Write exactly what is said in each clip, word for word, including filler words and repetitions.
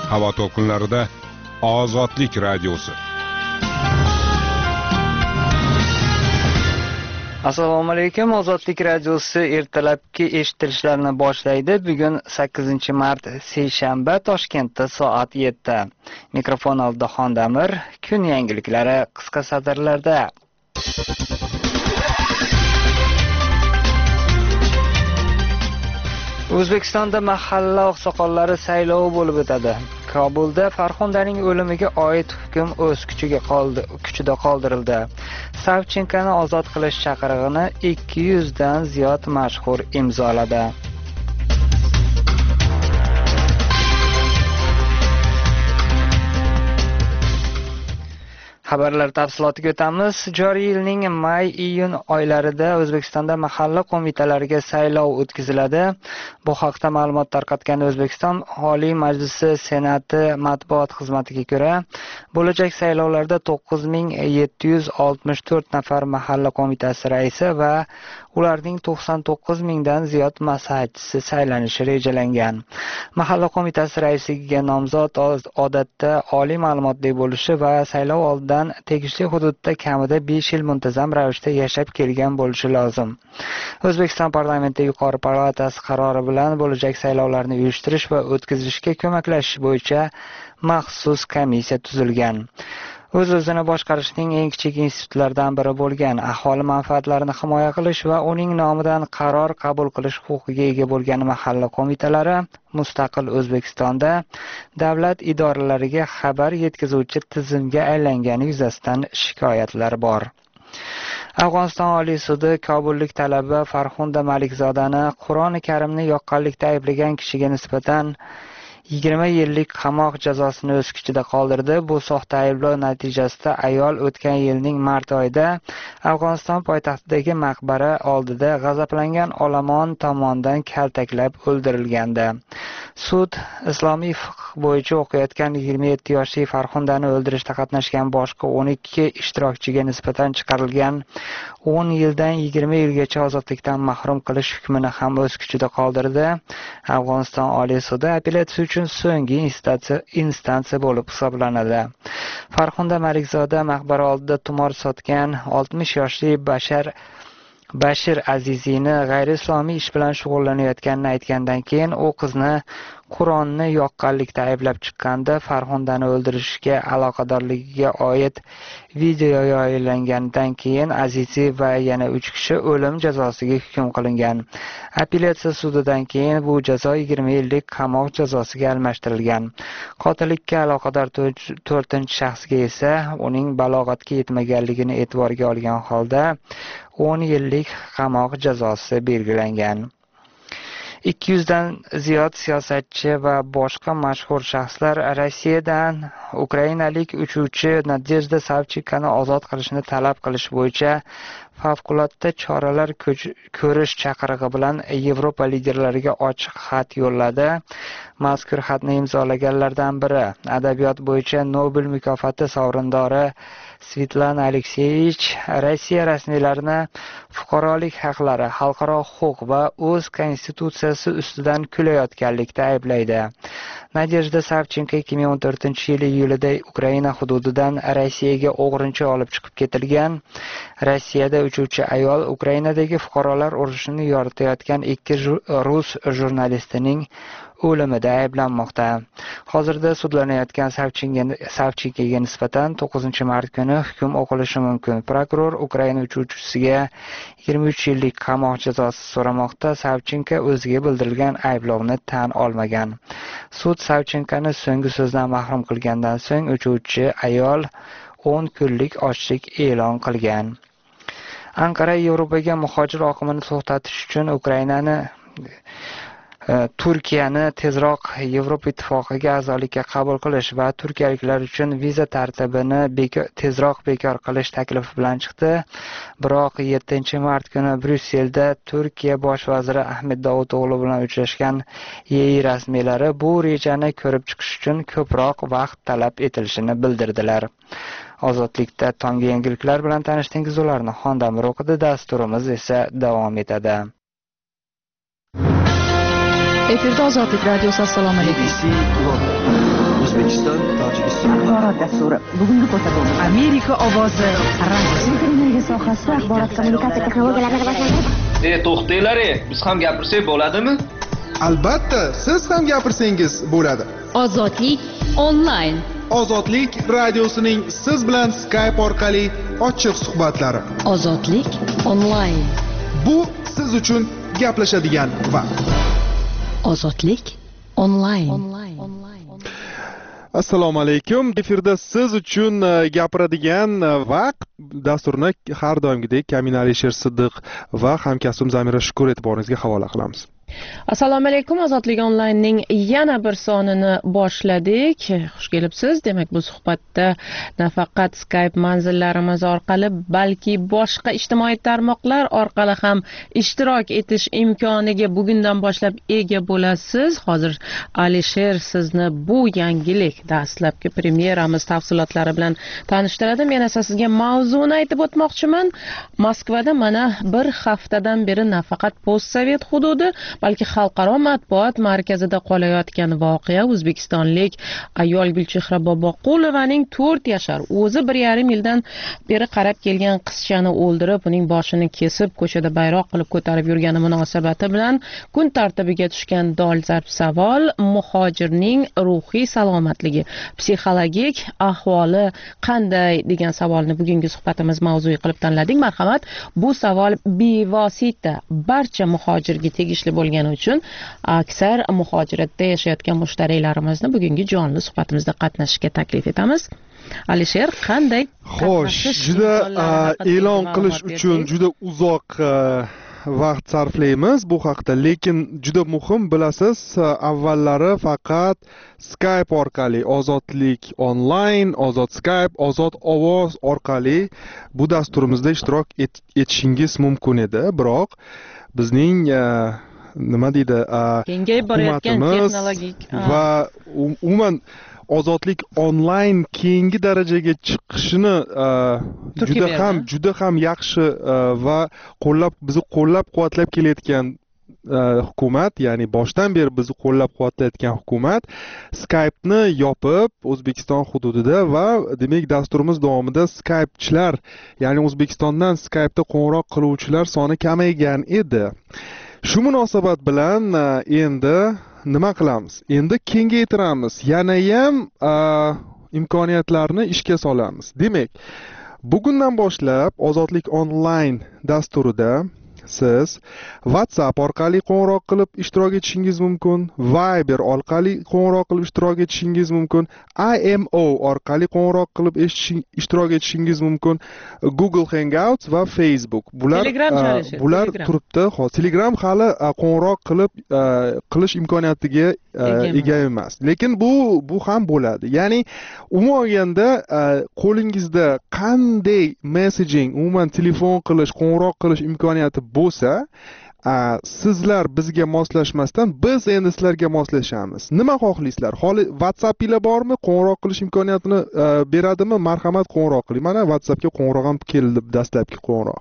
Havo to'lqinlarida Ozodlik radiosi. Assalomu alaykum. Ozodlik radiosi ertalabki eshittirishlarni boshlaydi. Bugun sakkizinchi mart seshanba, Toshkentda soat yetti. Mikrofon oldida Xondamir. Kun yangiliklari qisqa satrlarda. O'zbekistonda mahalla oqsoqollari saylovi bo'lib o'tadi. Kobulda Farxondaning o'limiga oid hukm o'z kuchiga qoldi, kuchida qoldirildi. Savchenkani ozod qilish chaqirig'ini ikki yuz dan ziyod mashhur imzoladi. Xabarlar tafsilotiga o'tamiz. Joriy yilning may-iyun oylarida O'zbekistonda mahalla qo'mitalariga saylov o'tkaziladi. Bu haqda ma'lumot tarqatgan O'zbekiston Oliy Majlisi Senati matbuot xizmatiga ko'ra, bo'lajak saylovlarda to'qqiz ming yetti yuz oltmish to'rt nafar mahalla qo'mitasi raisi va ularning to'qson to'qqiz mingdan ziyod maslahatchisi saylanishi rejalangan. Mahalla qo'mitasi raisligiga nomzod odatda oliy ma'lumotli bo'lishi va saylov oldidan tegishli hududda kamida besh yil muntazam ravishda yashab kelgan bo'lishi lozim. O'zbekiston parlamenti yuqori palatasi qarori bilan bo'lajak saylovlarni uyushtirish va o'tkazishga ko'maklashish bo'yicha maxsus komissiya tuzilgan. O'z-o'zini boshqarishning eng kichik institutlaridan biri bo'lgan aholi manfaatlarini himoya qilish va uning nomidan qaror qabul qilish huquqiga ega bo'lgan mahalla qo'mitalari mustaqil O'zbekistonda davlat idoralariga xabar yetkazuvchi tizimga aylangani yuzasidan shikoyatlar bor. Afg'oniston Oliy sudi Kobullik talaba Farxunda Malikzodani Qur'oni Karimni yoqqanlikda ayblagan kishiga nisbatan yigirma yillik qamoq jazosini o'z kuchida qoldirdi. Bu soxta ayblov natijasida ayol o'tgan yilning mart oyida Afg'oniston poytaxtidagi maqbara oldida g'azablangan olomon tomonidan kaltaklab o'ldirilgandi. Sud islomiy fiqh bo'yicha o'qiyotgan yigirma yetti yoshli Farxundani o'ldirishda qatnashgan boshqa o'n ikki ishtirokchiga nisbatan chiqarilgan o'n yildan yigirma yilgacha ozodlikdan mahrum qilish hukmini ham o'z kuchida qoldirdi. Afg'oniston Oliy sudi apellyatsiya uchun so'nggi instansiya instansiya bo'lib hisoblanadi. Farxunda Malikzoda maqbara oldida tumor sotgan oltmish yoshli Bashar Bashir Azizini g'ayri-islomiy ish bilan shug'ullanayotganini aytgandan keyin u qizni Qur'onni yoqqanlikda ayblab chiqqanda Farxundani o'ldirishga aloqadorligiga oid video yoyilgandan keyin Azizi va yana uch kishi o'lim jazosiga hukm qilingan. Apellyatsiya sudidan keyin bu jazo yigirma yillik qamoq jazosiga almashtirilgan. Qotillikka aloqador to'rtinchi shaxsga esa uning balog'atga yetmaganligini e'tiborga olgan holda o'n yillik qamoq jazosi belgilangan. ikki yuz dan ziyod siyosatchi va boshqa mashhur shaxslar Rossiyadan ukrainalik uchuvchi Nadejda Savchenkani ozod qilishni talab qilish bo'yicha favqulodda choralar ko'rish chaqirig'i bilan Yevropa liderlariga ochiq xat yo'lladi. Mazkur xatni imzolaganlardan biri adabiyot bo'yicha Nobel mukofoti sovrindori Svetlana Alekseyevich Rossiya rasmiylarini fuqarolik haqlari, xalqaro huquq va o'z konstitutsiyasi ustidan kulayotganlikda ayblaydi. Nadejda Savchenko ikki ming o'n to'rtinchi yil iyulida Ukraina hududidan Rossiyaga o'g'rincha olib chiqib ketilgan. Rossiyada uchuvchi ayol Ukrainadagi fuqarolar urushini yoritayotgan ikki rus jurnalistining o'limida ayblanmoqda. Hozirda sudlanayotgan Savchenkoga nisbatan to'qqizinchi mart kuni hukm o'qilishi mumkin. Prokuror Ukraina uchuvchisiga yigirma uch yillik qamoq jazosi so'ramoqda. Savchenko o'ziga bildirilgan ayblovni tan olmagan. Sud Savchenkoni so'nggi so'zdan mahrum qilgandan so'ng uchuvchi ayol o'n kunlik ochlik e'lon qilgan. Anqara Yevropaga muhojir oqimini to'xtatish uchun Ukrainani Turkiyani tezroq Yevropa ittifoqiga a'zolikka qabul qilish va turkiyaliklar uchun viza tartibini bekor, tezroq bekor qilish taklifi bilan chiqdi. Biroq yettinchi mart kuni Bryusselda Turkiya bosh vaziri Ahmet Davuto'g'li bilan uchrashgan E I rasmiylari bu rejani ko'rib chiqish uchun ko'proq vaqt talab etilishini bildirdilar. Ozodlikda tonggi yangiliklar bilan tanishdingiz, ularni Xondamir o'qidi. Dasturimiz esa davom etadi. Efirda Ozodlik radiosi. Assalomu alaykum. O'zbekiston, Tojikiston. Axborot dasturi bugungi ko'rsatuvimiz Amerika ovozi radiosi energiya sohasida axborot kommunikatsiya texnologiyalarini rivojlantirish. E, to'xtanglar, biz ham gapirsak bo'ladimi? Albatta, siz ham gapirsangiz bo'ladi. Ozodlik onlayn. Ozodlik radiosining siz bilan Skype orqali ochiq suhbatlari. Ozodlik onlayn. Bu siz uchun gaplashadigan vaqt. Ozodlik onlayn. Assalomu alaykum. Efirda siz uchun gapiradigan vaqt dasturini har doimgidek Kamin Alisher Siddiq va hamkasbim Zamira Shukur e'tiboringizga havola qilamiz. Assalomu alaykum. Ozodlik onlaynning yana bir sonini boshladik. Xush kelibsiz. Demak, bu suhbatda nafaqat Skype manzillarimiz orqali, balki boshqa ijtimoiy tarmoqlar orqali ham ishtirok etish imkoniga bugundan boshlab ega bo'lasiz. Hozir Alisher sizni bu yangilik, dastlabki premyeramiz tafsilotlari bilan tanishtiradi. Men esa sizga mavzuni aytib o'tmoqchiman. Moskvada mana bir haftadan beri nafaqat postsovet hududi, balki xalqaro matbuot markazida qolayotgan voqea o'zbekistonlik ayol Gulchehra Boboqulovaning to'rt yashar o'zi bir yarim yildan beri qarab kelgan qizchani o'ldirib, uning boshini kesib, ko'chada bayroq qilib ko'tarib yurgani munosabati bilan kun tartibiga tushgan dolzarb savol muhojirning ruhiy salomatligi, psixologik ahvoli qanday degan savolni bugungi suhbatimiz mavzuiy qilib tanladik. Marhamat, bu savol bevosita barcha muhojirga tegishli bo'lgani uchun aksar muhojiratda yashayotgan mushtariylarimizni bugungi jonli suhbatimizda qatnashishga taklif etamiz. Alisher, qanday? Xo'sh, juda e'lon qilish uchun juda uzoq vaqt sarflaymiz bu haqda, lekin juda muhim, bilasiz, avvallari faqat Skype orqali, Ozodlik onlayn, Ozod Skype, Ozod ovoz orqali bu dasturimizda ishtirok etishingiz mumkin edi, biroq bizning nima deydi, kengayib borayotgan texnologik va umuman Ozodlik onlayn keyingi darajaga chiqishini juda ham juda ham yaxshi va qo'llab bizni qo'llab-quvvatlab kelayotgan hukumat, ya'ni boshdan beri bizni qo'llab-quvvatlayotgan hukumat Skype'ni yopib O'zbekiston hududida va demak dasturimiz davomida Skype'chilar, ya'ni O'zbekistondan Skype'da qo'ng'iroq qiluvchilar soni kamaygan edi. Shu munosabat bilan endi nima qilamiz? Endi kengaytiramiz, yana ham imkoniyatlarni ishga solamiz. Demak, bugundan boshlab Ozodlik onlayn dasturida siz WhatsApp orqali qo'ng'iroq qilib ishtirok etishingiz mumkin, Viber orqali qo'ng'iroq qilib ishtirok etishingiz mumkin, I M O orqali qo'ng'iroq qilib ishtirok etishingiz mumkin, Google Hangouts va Facebook. Bular bular turibdi. Hozir Telegram hali qo'ng'iroq qilib qilish imkoniyatiga ega emas. Lekin bu bu ham bo'ladi. Ya'ni umuman olganda qo'lingizda qanday messaging, umuman telefon qilish, qo'ng'iroq qilish imkoniyati bo'lsa, sizlar bizga moslashmasdan biz endi sizlarga moslashamiz. Nima xohlaysizlar? Holi WhatsApp ila bormi? Qo'ng'iroq qilish imkoniyatini beradimi? Marhamat, qo'ng'iroq qiling. Mana WhatsAppga qo'ng'iroq ham keldi, dastlabki qo'ng'iroq.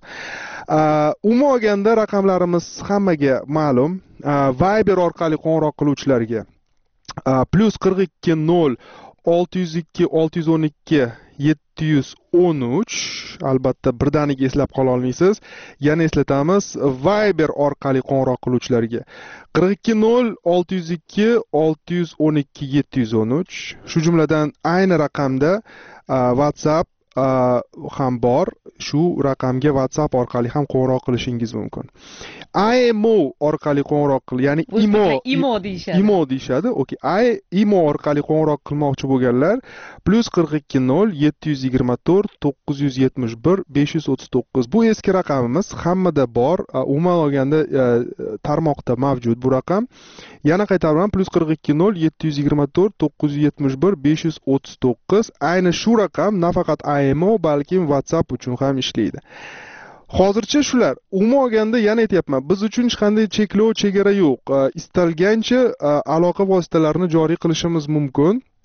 Umuman olganda raqamlarimiz hammaga ma'lum. Viber orqali qo'ng'iroq qiluvchilarga plus qirq ikki nol olti yuz ikki olti yuz o'n ikki yetti yuz o'n uch, albatta birdaniga eslab qola olmaysiz. Yana eslatamiz, Viber orqali qo'ng'iroq qiluvchilarga qirq ikki nol olti yuz ikki olti yuz o'n ikki yetti yuz o'n uch. Shu jumladan ayni raqamda WhatsApp ham bor. Shu raqamga WhatsApp orqali ham qo'ng'iroq qilishingiz mumkin. I M O orqali qo'ng'iroq qil, ya'ni imo imo deyishadi. Imo deyishadi. Okey. I imo orqali qo'ng'iroq qilmoqchi bo'lganlar plus qirq ikki nol yetti yuz yigirma to'rt to'qqiz yuz yetmish bir besh yuz o'ttiz to'qqiz. Bu eski raqamimiz, hammada bor. Umuman olganda tarmoqda mavjud bu raqam. Yana qaytaraman, plus qirq ikki nol yetti yuz yigirma to'rt to'qqiz yuz yetmish bir besh yuz o'ttiz to'qqiz. Ayni shu raqam nafaqat I M O, balki WhatsApp uchun ham ishlaydi. Hozircha shular. Umuman olganda yana aytayapman, biz uchun hech qanday cheklov, chegara yo'q. Istalgancha aloqa vositalarini joriy qilishimiz mumkin.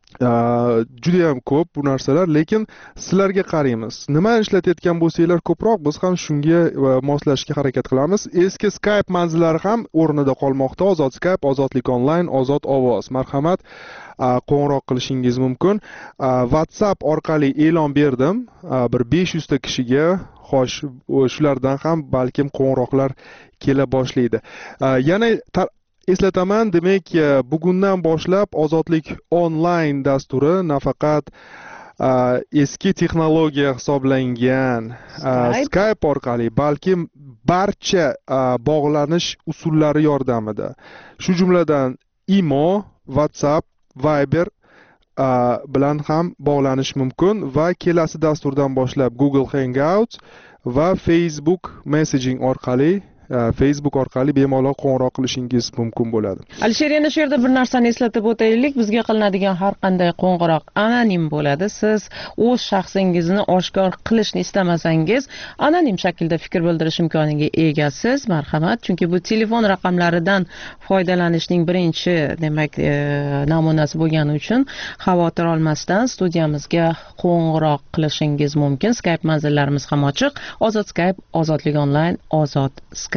juda ham ko'p bu narsalar, lekin sizlarga qaraymiz. Nimani ishlatayotgan bo'lsanglar ko'proq, biz ham shunga moslashishga harakat qilamiz. Eski Skype manzillari ham o'rnida qolmoqda. Ozod Skype, Ozodlik onlayn, Ozod ovoz. Marhamat, qo'ng'iroq qilishingiz mumkin. WhatsApp orqali e'lon berdim bir besh yuz ta kishiga. Xo'sh, shulardan ham balkim qo'ng'iroqlar kela boshlaydi. Yana eslataman, demak, bugundan boshlab Ozodlik onlayn dasturi nafaqat eski texnologiya hisoblangan Skype orqali, balki barcha bog'lanish usullari yordamida, shu jumladan Imo, WhatsApp, Viber bilan ham bog'lanish mumkin va kelasi dasturdan boshlab Google Hangouts va Facebook Messaging orqali Facebook orqali bemalol qo'ng'iroq qilishingiz mumkin bo'ladi. Alisher, yana shu yerda bir narsani eslatib o'taylik. Bizga qilinadigan har qanday qo'ng'iroq anonim bo'ladi. Siz o'z shaxsingizni oshkor qilishni istamasangiz, anonim shaklda fikr bildirish imkoniga egasiz. Marhamat, chunki bu telefon raqamlaridan foydalanishning birinchi, demak, e, namunasi bo'lgani uchun xavotir olmasdan studiyamizga qo'ng'iroq qilishingiz mumkin. Skype manzillarimiz ham ochiq. Ozod Skype, Ozodlik onlayn, Ozod Skype.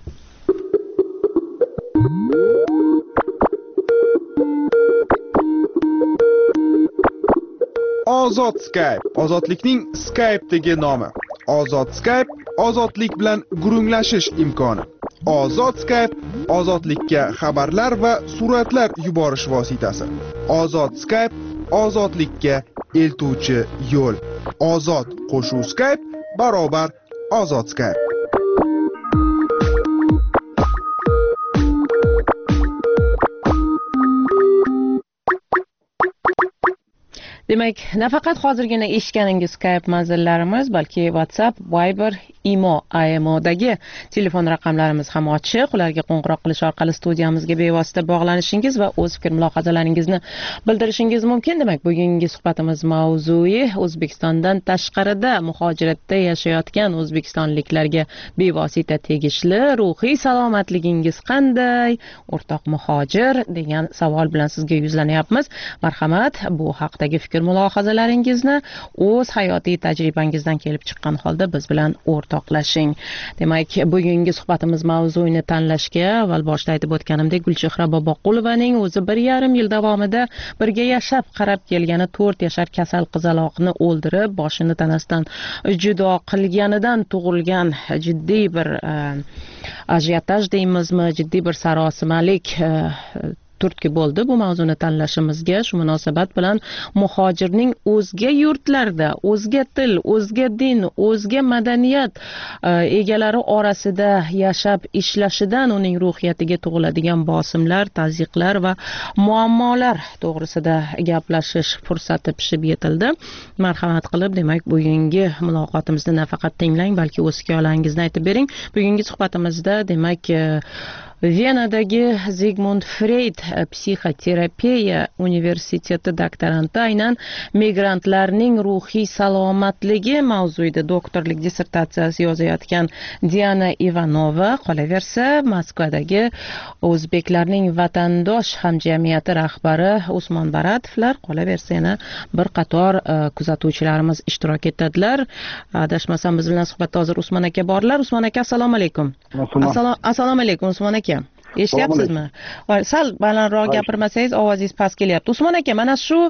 Ozod Skype, ozodlikning Skype'dagi nomi. Ozod Skype, ozodlik bilan gurunglashish imkoni. Ozod Skype, ozodlikka xabarlar va suratlar yuborish vositasi. Ozod Skype, ozodlikka eltuvchi yo'l. Ozod qo'shuv Skype barobar Ozod Skype. Demak, nafaqat hozirgina eshitganingiz Skype manzillarimiz, balki WhatsApp, Viber, Imo, A M O'dagi telefon raqamlarimiz ham ochiq. Ularga qo'ng'iroq qilish orqali studiyamizga bevosita bog'lanishingiz va o'z fikr mulohazalaringizni bildirishingiz mumkin. Demak, bugungi suhbatimiz mavzui O'zbekistondan tashqarida muhojiratda yashayotgan o'zbekistonliklarga bevosita tegishli ruhiy salomatligingiz qanday, o'rtoq muhojir, degan savol bilan sizga yuzlanyapmiz. Marhamat, bu haqdagi fikr mulohazalaringizni o'z hayotiy tajribangizdan kelib chiqqan holda biz bilan o'rtoqlashing. Demak, bugungi suhbatimiz mavzuyini tanlashga avval boshda aytib o'tganimdek, Gulchehra Boboqulovaning o'zi bir yarim yil davomida birga yashab qarab kelgani to'rt yashar kasal qizaloqni o'ldirib, boshini tanasidan judo qilganidan tug'ilgan jiddiy bir ajiotaj deymizmi, jiddiy bir sarosimalik turtki bo'ldi bu mavzuni tanlashimizga. Shu munosabat bilan muhojirning o'zga yurtlarda, o'zga til, o'zga din, o'zga madaniyat egalari orasida yashab ishlashidan uning ruhiyatiga tug'iladigan bosimlar, tazyiqlar va muammolar to'g'risida gaplashish fursati pishib yetildi. Marhamat qilib, demak, bugungi muloqotimizni nafaqat tinglang, balki o'z hikoyangizni aytib bering. Bugungi suhbatimizda, demak, Venadagi Zigmund Freyd psixoterapiya universiteti doktoranti aynan migrantlarning ruhiy salomatligi mavzuida doktorlik dissertatsiyasi yozayotgan Diana Ivanova, qolaversa Moskvadagi o'zbeklarning vatandosh hamjamiyati rahbari Usmon Baratovlar, qolaversa yana bir qator kuzatuvchilarimiz ishtirok etadilar. Adashmasam biz bilan suhbatda hozir Usmon aka borlar. Usmon aka, assalomu alaykum. Assalomu alaykum Usmon aka. Eshityapsizmi? Sal balandroq gapirmasangiz ovozingiz past kelyapti. Usmon aka, mana shu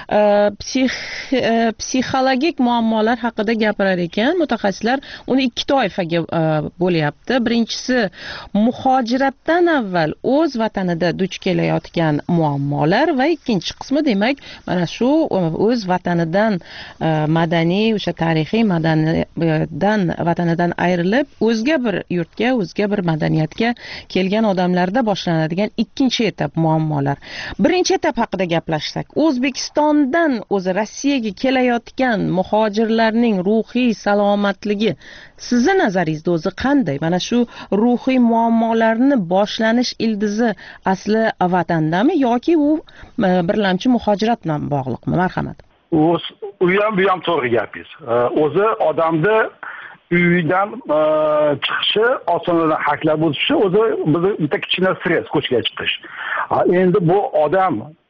psixologik muammolar haqida gapirar ekan mutaxassislar. Uni ikki toifaga bo'lyapti. Birinchisi muhojiratdan avval o'z vatanida duch kelayotgan muammolar va ikkinchi qismi, demak, mana shu o'z vatanidan madaniy, o'sha tarixiy madanidan vatanidan ayrilib o'zga bir yurtga, o'zga bir madaniyatga kelgan odam larda boshlanadigan ikkinchi etap muammolar. Birinchi etap haqida gaplashsak, O'zbekistondan o'zi Rossiyaga kelayotgan muhojirlarning ruhiy salomatligi sizni nazaringizda o'zi qanday? Mana shu ruhiy muammolarni boshlanish ildizi asli vatandami yoki u birlamchi muhojirat bilan bog'liqmi? Marhamat. U ham bu ham to'g'ri gapingiz. O'zi odamni uydan chiqishi, osonlikdan haqlab o'tishi o'zi bizni bitta kichkina stress, ko'chaga chiqish. Endi bu odam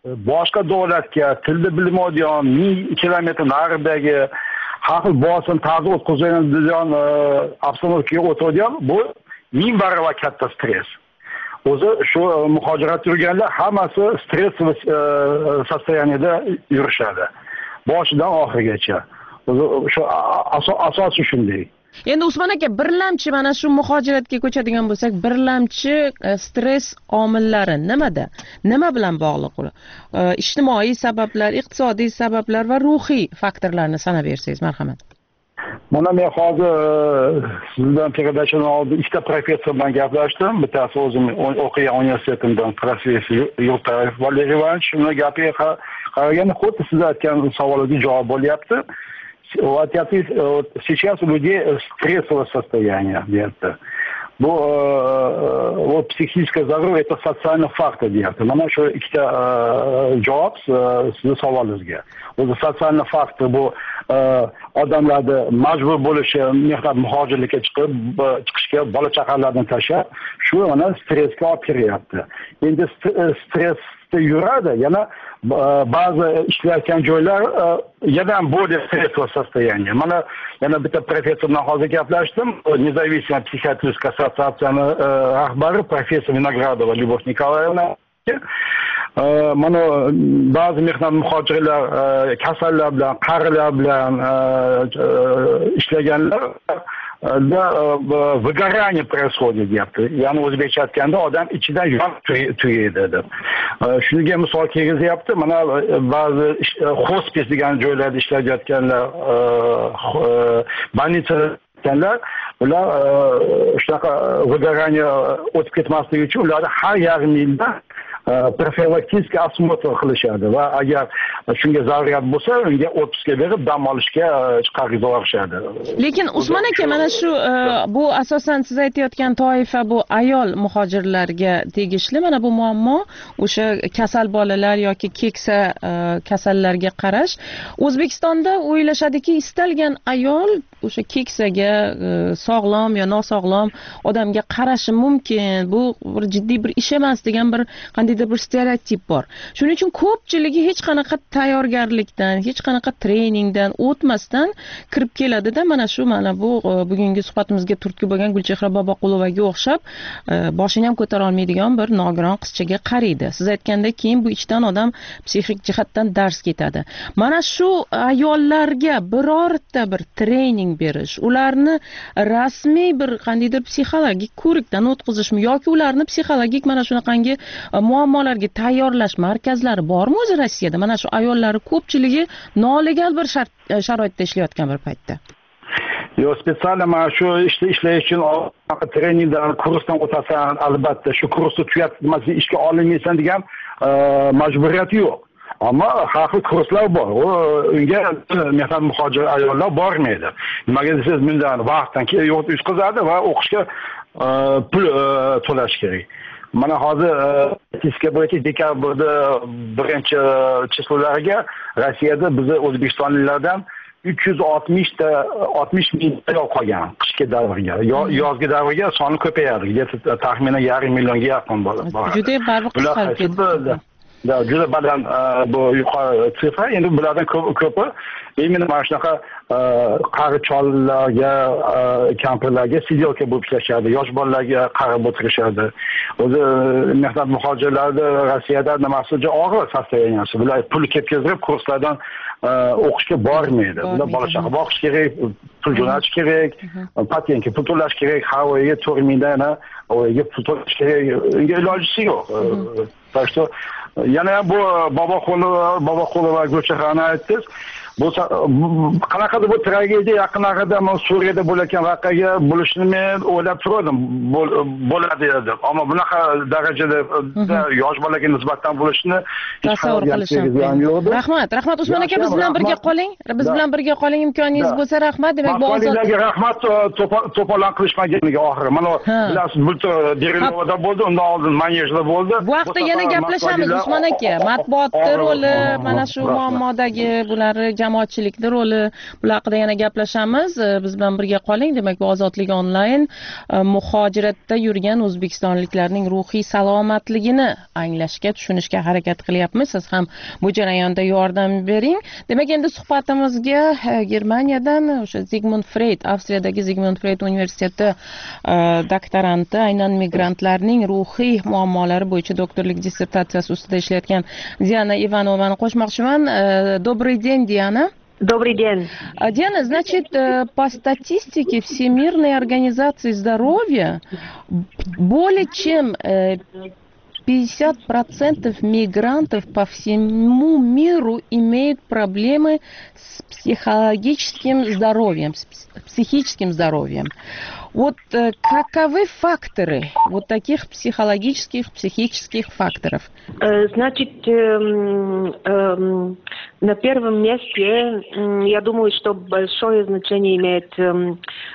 boshqa davlatga tilni bilmaydigan ming kilometr naridagi har xil bosim ta'zir o'tkazadigan obстановkaga o'tadigan bu ming barobar katta stress. O'zi shu muhojirat yurganlar hammasi stressli состоянияda yurishadi. Boshidan oxirigacha. O'zi shu asosi shunday. Endi Usmon aka, birlamchi mana shu muhojiratga ko'chadigan bo'lsak, birlamchi stress omillari nimada? Nima bilan bog'liq ular? Ijtimoiy sabablar, iqtisodiy sabablar va ruhiy faktorlarni sanab bersangiz, marhamat. Mana men hozir siz bilan peredachani oldin ikkita professor bilan gaplashdim. Bittasi o'zim o'qigan universitetimdan professor Yurtayev Valeriy Ivановich. Uni gapiga qaraganda xuddi siz aytgan savolga javob bo'lyapti. Вот сейчас у людей стрессовое состояние, deyapti. Bu вот psixik здоровье это социальный фактор deyapti. Mana shu ikkita javob sizni savolingizga. O'zi sotsial faktor bu odamlarni majbur bo'lishi, mehnat muhojirlikka chiqib chiqishga, bola chaqalarni tashlab, shu mana stressga olib kiryapti. Endi stressda yuradi, yana ba'zi ishlayotgan joylar yana более стрессовое состояние. Mana yana bitta professor bilan hozir gaplashdim. Независимая психиатрическая ассоциацияны rahbari professor Vinogradova Lyubov Nikolaevna. Mana ba'zi mehnat muhojirlar kasallar bilan, qarilar bilan ishlaganlar da выгорание происходит deyapti. Ya'ni o'zbekcha aytganda odam ichidan yon tuyadi deb. Shunga misol keltiryapti. Mana ba'zi hospice degan joylarda ishlayotganlar, больницаlar ular shunaqa выгорание o'tib ketmasligi uchun ularni har yarim yilda profilaktik осмотр qilishadi va agar shunga zarurat bo'lsa, unga otpuska berib dam olishga chiqarib yuborishadi. Lekin Usmon aka, mana shu bu asosan siz aytayotgan toifa bu ayol muhojirlarga tegishli. Mana bu muammo o'sha kasal bolalar yoki keksa kasallarga qarash. O'zbekistonda o'ylashadiki, istalgan ayol o'sha keksaga sog'lom yo nosog'lom odamga qarashi mumkin. Bu bir jiddiy bir ish emas degan bir qandaydir bir stereotip bor. Shuning uchun ko'pchiligi hech qanaqa tayyorgarlikdan, hech qanaqa treningdan o'tmasdan kirib keladi-da, mana shu mana bu bugungi suhbatimizga turtki bo'lgan Gulchehra Boboqulovaga o'xshab boshini ham ko'tara olmaydigan bir nogiron qizchaga qaraydi. Siz aytgandek, keyin bu ichdan odam psixik jihatdan dars ketadi. Mana shu ayollarga birorta bir trening berish, ularni rasmiy bir qandaydir psixologik ko'rikdan o'tkazishmi yoki ularni psixologik mana shunaqangi muammolarga tayyorlash markazlari bormi o'zi Rossiyada? Mana shu ayollar ko'pchiligi nolegal bir sharoitda ishlayotgan bir paytda. Yo, spetsial mana shu ishda ishlash uchun treningdan, kursdan o'tasan, albatta shu kursni tugatmasdan ishga olinmaysan degan majburiyat yo'q. Ammo har xil kurslar bor. Unga mehnat muhojir ayollar bormaydi. Nimaga desangiz, bundan vaqtdan keyin yutqazadi va o'qishga pul to'lash kerak. Mana hozir statistika bo'yicha dekabrda birinchi chislolariga Rossiyada biz O'zbekistonliklardan uch yuz oltmish ta oltmish ming ayol qolgan qishki davrga. Yozgi davrga soni ko'payadi. Taxminan yarim millionga yaqin bo'ladi. Juda barvaqt qisqarib ketdi. Da, juda baland bu yuqori sifra. Endi bulardan ko'pi именно mana shunaqa qari chollarga, kampirlarga sidelka bo'lib ishlashadi, yosh bolalarga qarab o'tirishadi. O'zi mehnat muhojirlarida Rossiyada nimasi juda og'ir sostoyaniyasi. Bular pul ketkazib kurslardan o'qishga bormaydi. Bular bola chaqa boqish kerak, pul jo'natish kerak, patentga pul to'lash kerak, har oyiga to'rt mingdan oyiga pul to'lash kerak. Unga ilojisi yo'q. To'g'ri. Yana bu Boboqulova, Boboqulova Gulchehrani aytdingiz. Bu qanaqadir bu tragediya yaqinlarida men Suriyada bo'layotgan voqeaga bo'lishni men o'ylab turdim, bo'ladi deb. Ammo bunaqa darajada yosh bolaga nisbatan bo'lishni tasavvur qilishim yo'q. Rahmat, rahmat Usmon aka, biz bilan birga qoling. Biz bilan birga qoling, imkoningiz bo'lsa rahmat. Demak, bu ozodliklarga rahmat to'polon qilishmaganiga oxiri. Mana bilasiz, bultur Derilovada bo'ldi, undan oldin Manejda bo'ldi. Bu vaqtda yana gaplashamiz Usmon aka. Matbuotning roli mana shu muammodagi bularni jamoatchilikni roli, bular haqida yana gaplashamiz. Biz bilan birga qoling. Demak, bu Ozodlik onlayn muhojiratda yurgan o'zbekistonliklarning ruhiy salomatligini anglashga, tushunishga harakat qilyapmiz. Siz ham bu jarayonda yordam bering. Demak, endi suhbatimizga Germaniyadan o'sha Sigmund Freud, Avstriyadagi Sigmund Freud universiteti doktoranti, aynan migrantlarning ruhiy muammolari bo'yicha doktorlik dissertatsiyasi ustida ishlayotgan Diana Ivanovani qo'shmoqchiman. Добрый день, Диана. Добрый день. Диана, значит, по статистике Всемирной организации здоровья более чем пятьдесят процентов мигрантов по всему миру имеют проблемы с психологическим здоровьем, с психическим здоровьем. Вот э, каковы факторы вот таких психологических, психических факторов? Значит, э, э, на первом месте, э, я думаю, что большое значение имеет э,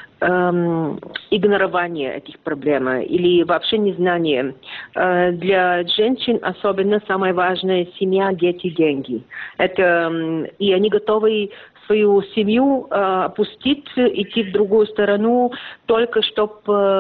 э, игнорирование этих проблем или вообще незнание. Э, для женщин особенно самое важное – семья, дети, деньги. Это, э, и они готовы свою семью э, опустить, идти в другую сторону, только чтобы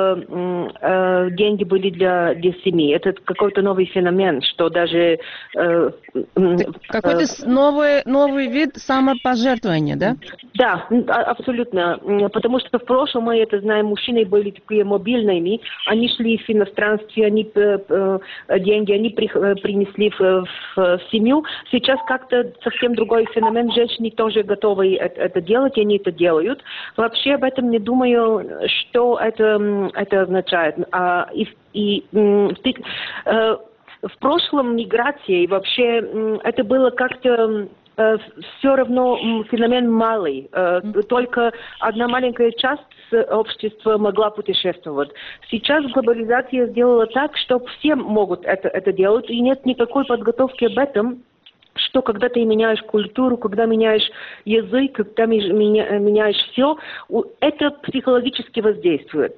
э, э, деньги были для, для семьи. Это какой-то новый феномен, что даже... Э, какой-то э, новый, новый вид самопожертвования, да? Да, абсолютно. Потому что в прошлом, мы это знаем, мужчины были такие мобильными, они шли в иностранстве, они э, э, деньги они при, э, принесли в, в, в семью. Сейчас как-то совсем другой феномен. Женщины тоже готовы Это, это делать, и они это делают. Вообще об этом не думаю, что это, это означает. А, и и ты, э, в прошлом миграции вообще это было как-то э, все равно феномен малый. Э, только одна маленькая часть общества могла путешествовать. Сейчас глобализация сделала так, что все могут это, это делать, и нет никакой подготовки об этом. Что когда ты меняешь культуру, когда меняешь язык, когда меняешь все, это психологически воздействует.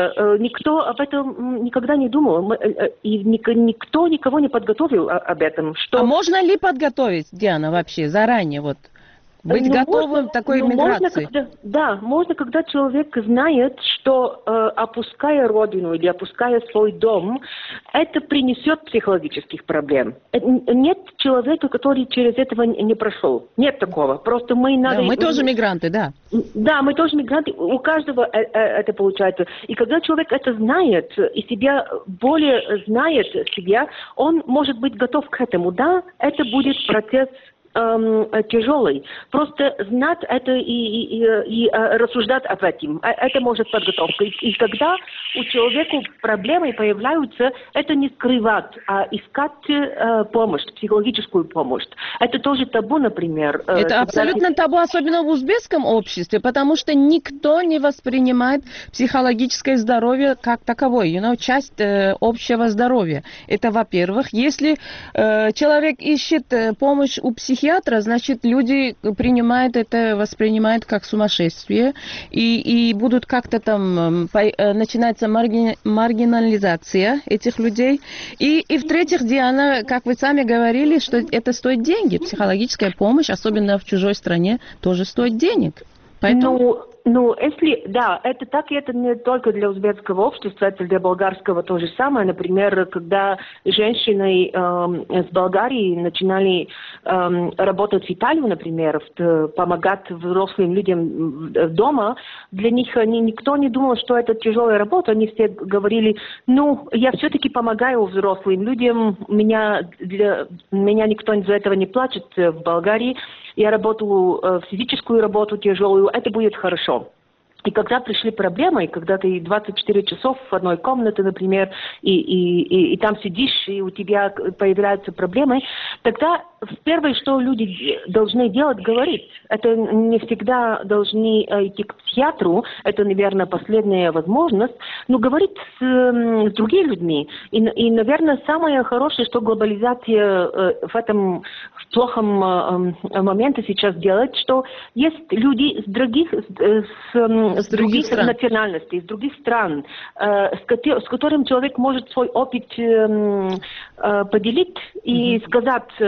Никто об этом никогда не думал, и никто никого не подготовил об этом. Что... А можно ли подготовить, Диана, вообще заранее вот? Быть ну, готовым можно, к такой ну, миграции? Можно, когда, да, можно, когда человек знает, что э, опуская родину или опуская свой дом, это принесет психологических проблем. Нет человека, который через этого не прошел. Нет такого. Просто мы надо... Да, мы тоже мигранты, да. Да, мы тоже мигранты. У каждого это получается. И когда человек это знает, и себя более знает себя, он может быть готов к этому. Да, это будет процесс Эм, тяжелый. Просто знать это и, и, и, и рассуждать об этом. Это может подготовка. И, и когда у человека проблемы появляются, это не скрывать, а искать э, помощь, психологическую помощь. Это тоже табу, например. Это когда... абсолютно табу, особенно в узбекском обществе, потому что никто не воспринимает психологическое здоровье как таковое, you know, часть э, общего здоровья. Это, во-первых. Если э, человек ищет э, помощь у психиатра, психиатра, значит, люди принимают это, воспринимают как сумасшествие, и, и будут как-то там, по, начинается марги, маргинализация этих людей. И, и в-третьих, Диана, как вы сами говорили, что это стоит деньги. Психологическая помощь, особенно в чужой стране, тоже стоит денег. Поэтому... Ну, ну, если, да, это так, и это не только для узбекского общества, это для болгарского то же самое. Например, когда женщины э, с Болгарии начинали э, работать в Италию, например, в, помогать взрослым людям дома, для них они, никто не думал, что это тяжелая работа. Они все говорили, ну, я все-таки помогаю взрослым людям, меня, для, меня никто за этого не плачет в Болгарии. Я работаю э, физическую работу тяжелую, это будет хорошо. И когда пришли проблемы, когда ты двадцать четыре часов в одной комнате, например, и, и, и, и там сидишь, и у тебя появляются проблемы, тогда первое, что люди должны делать, говорить. Это не всегда должны идти к психиатру, это, наверное, последняя возможность, но говорить с, с другими людьми. И, и, наверное, самое хорошее, что глобализация в этом в плохом моменте сейчас делает, что есть люди с других, с, с других стран. национальностей, с других стран, э, с, ко- с которым человек может свой опыт э, э, поделить и mm-hmm. сказать, и увидеть,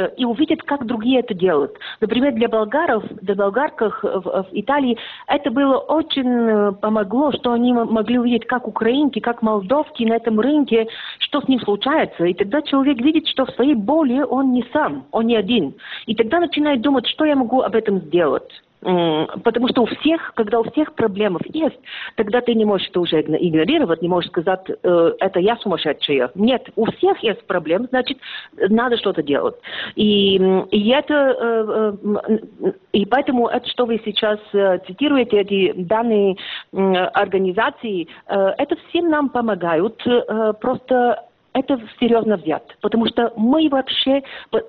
видят, как другие это делают. Например, для болгаров, для болгарков в, в Италии это было очень помогло, что они могли увидеть, как украинки, как молдовки на этом рынке, что с ним случается. И тогда человек видит, что в своей боли он не сам, он не один. И тогда начинает думать, что я могу об этом сделать. Потому что у всех, когда у всех проблем есть, тогда ты не можешь это уже игнорировать, не можешь сказать, э, это я сумасшедшая. Нет, у всех есть проблемы, значит, надо что-то делать. И, и это, э, э, и поэтому это, что вы сейчас э, цитируете, эти данные э, организации, э, это всем нам помогают, э, просто это серьезно взят, потому что мы вообще,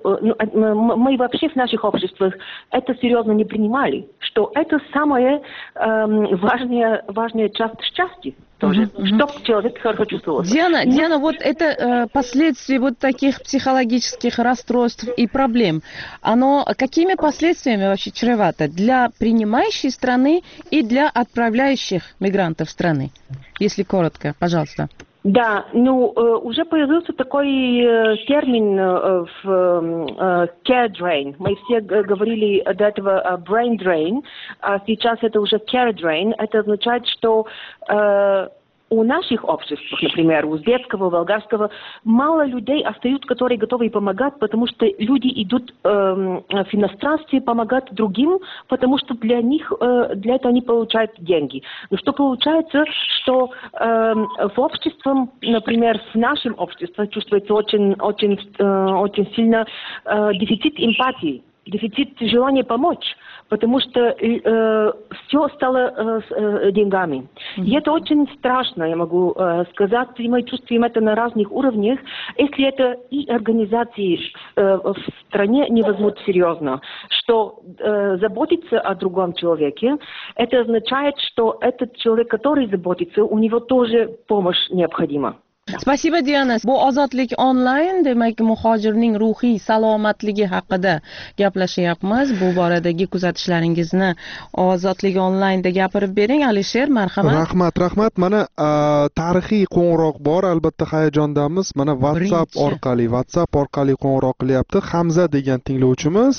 мы вообще в наших обществах это серьезно не принимали, что это самая эм, важная, важная часть счастья. Тоже, mm-hmm. чтобы человек хорошо чувствовал. Диана, Диана, вот это э, последствия вот таких психологических расстройств и проблем, оно какими последствиями вообще чревато для принимающей страны и для отправляющих мигрантов в страны? Если коротко, пожалуйста. Да, ну, э, уже появился такой э, термин э, в э, care drain. Мы все говорили до этого э, brain drain, а сейчас это уже care drain. Это означает, что э, у наших обществ, например, узбекского, болгарского, мало людей остаются, которые готовы помогать, потому что люди идут э, в иностранстве помогать другим, потому что для них, э, для этого они получают деньги. Но что получается, что э, в обществе, например, в нашем обществе чувствуется очень, очень, э, очень сильно э, дефицит эмпатии, дефицит желания помочь, потому что э, все стало э, с э, деньгами. Mm-hmm. И это очень страшно, я могу э, сказать, и мы чувствуем это на разных уровнях, если это и организации э, в стране не возьмут серьезно, что э, заботиться о другом человеке, это означает, что этот человек, который заботится, у него тоже помощь необходима. Spasiba Diana. Bu ozodlik onlayn, demak muhojirning ruhiy salomatligi haqida gaplashyapmiz. Bu boradagi kuzatishlaringizni ozodlik onlaynda gapirib bering. Alisher, marhamat. Rahmat, rahmat. Mana tarixiy qo'ng'iroq bor, albatta hayajondamiz. Mana WhatsApp orqali, WhatsApp orqali qo'ng'iroq qilyapti. Hamza degan tinglovchimiz.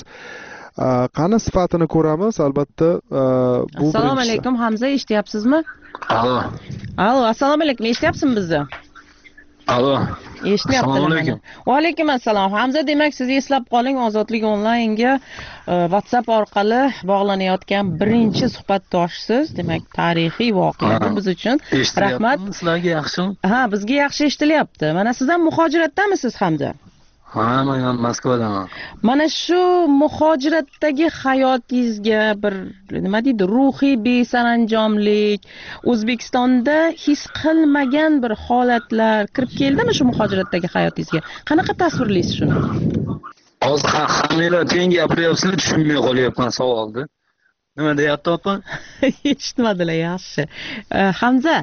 Qani sifatini ko'ramiz, albatta bu. Assalomu alaykum Hamza, eshityapsizmi? Allo. Allo, assalomu alaykum. Eshityapsizmi bizni? Allo. Eshityapti. Assalomu alaykum. Va alaykum assalom. Hamza, demak siz eslab qoling, ozodlik onlaynga WhatsApp orqali bog'lanayotgan birinchi suhbatdoshsiz. Demak, tarixiy voqea bu biz uchun. Rahmat. Sizlarga yaxshimi? Ha, bizga yaxshi eshitilyapti. Mana siz ham muhojiratdamisiz, Hamza? Ha, men ham Moskvadaman. Mana shu muhojiratdagi hayotingizga bir nima deydi, ruhiy besaranjomlik, O'zbekistonda his qilmagan bir holatlar kirib keldimi shu muhojiratdagi hayotingizga? Qanaqa tasvirlaysiz shuni? Hozir hammalar teng gapiryapsizlar, tushunmay qolyapman savolni. Nima deyapti opa? Eshitmadilar, yaxshi. Hamza.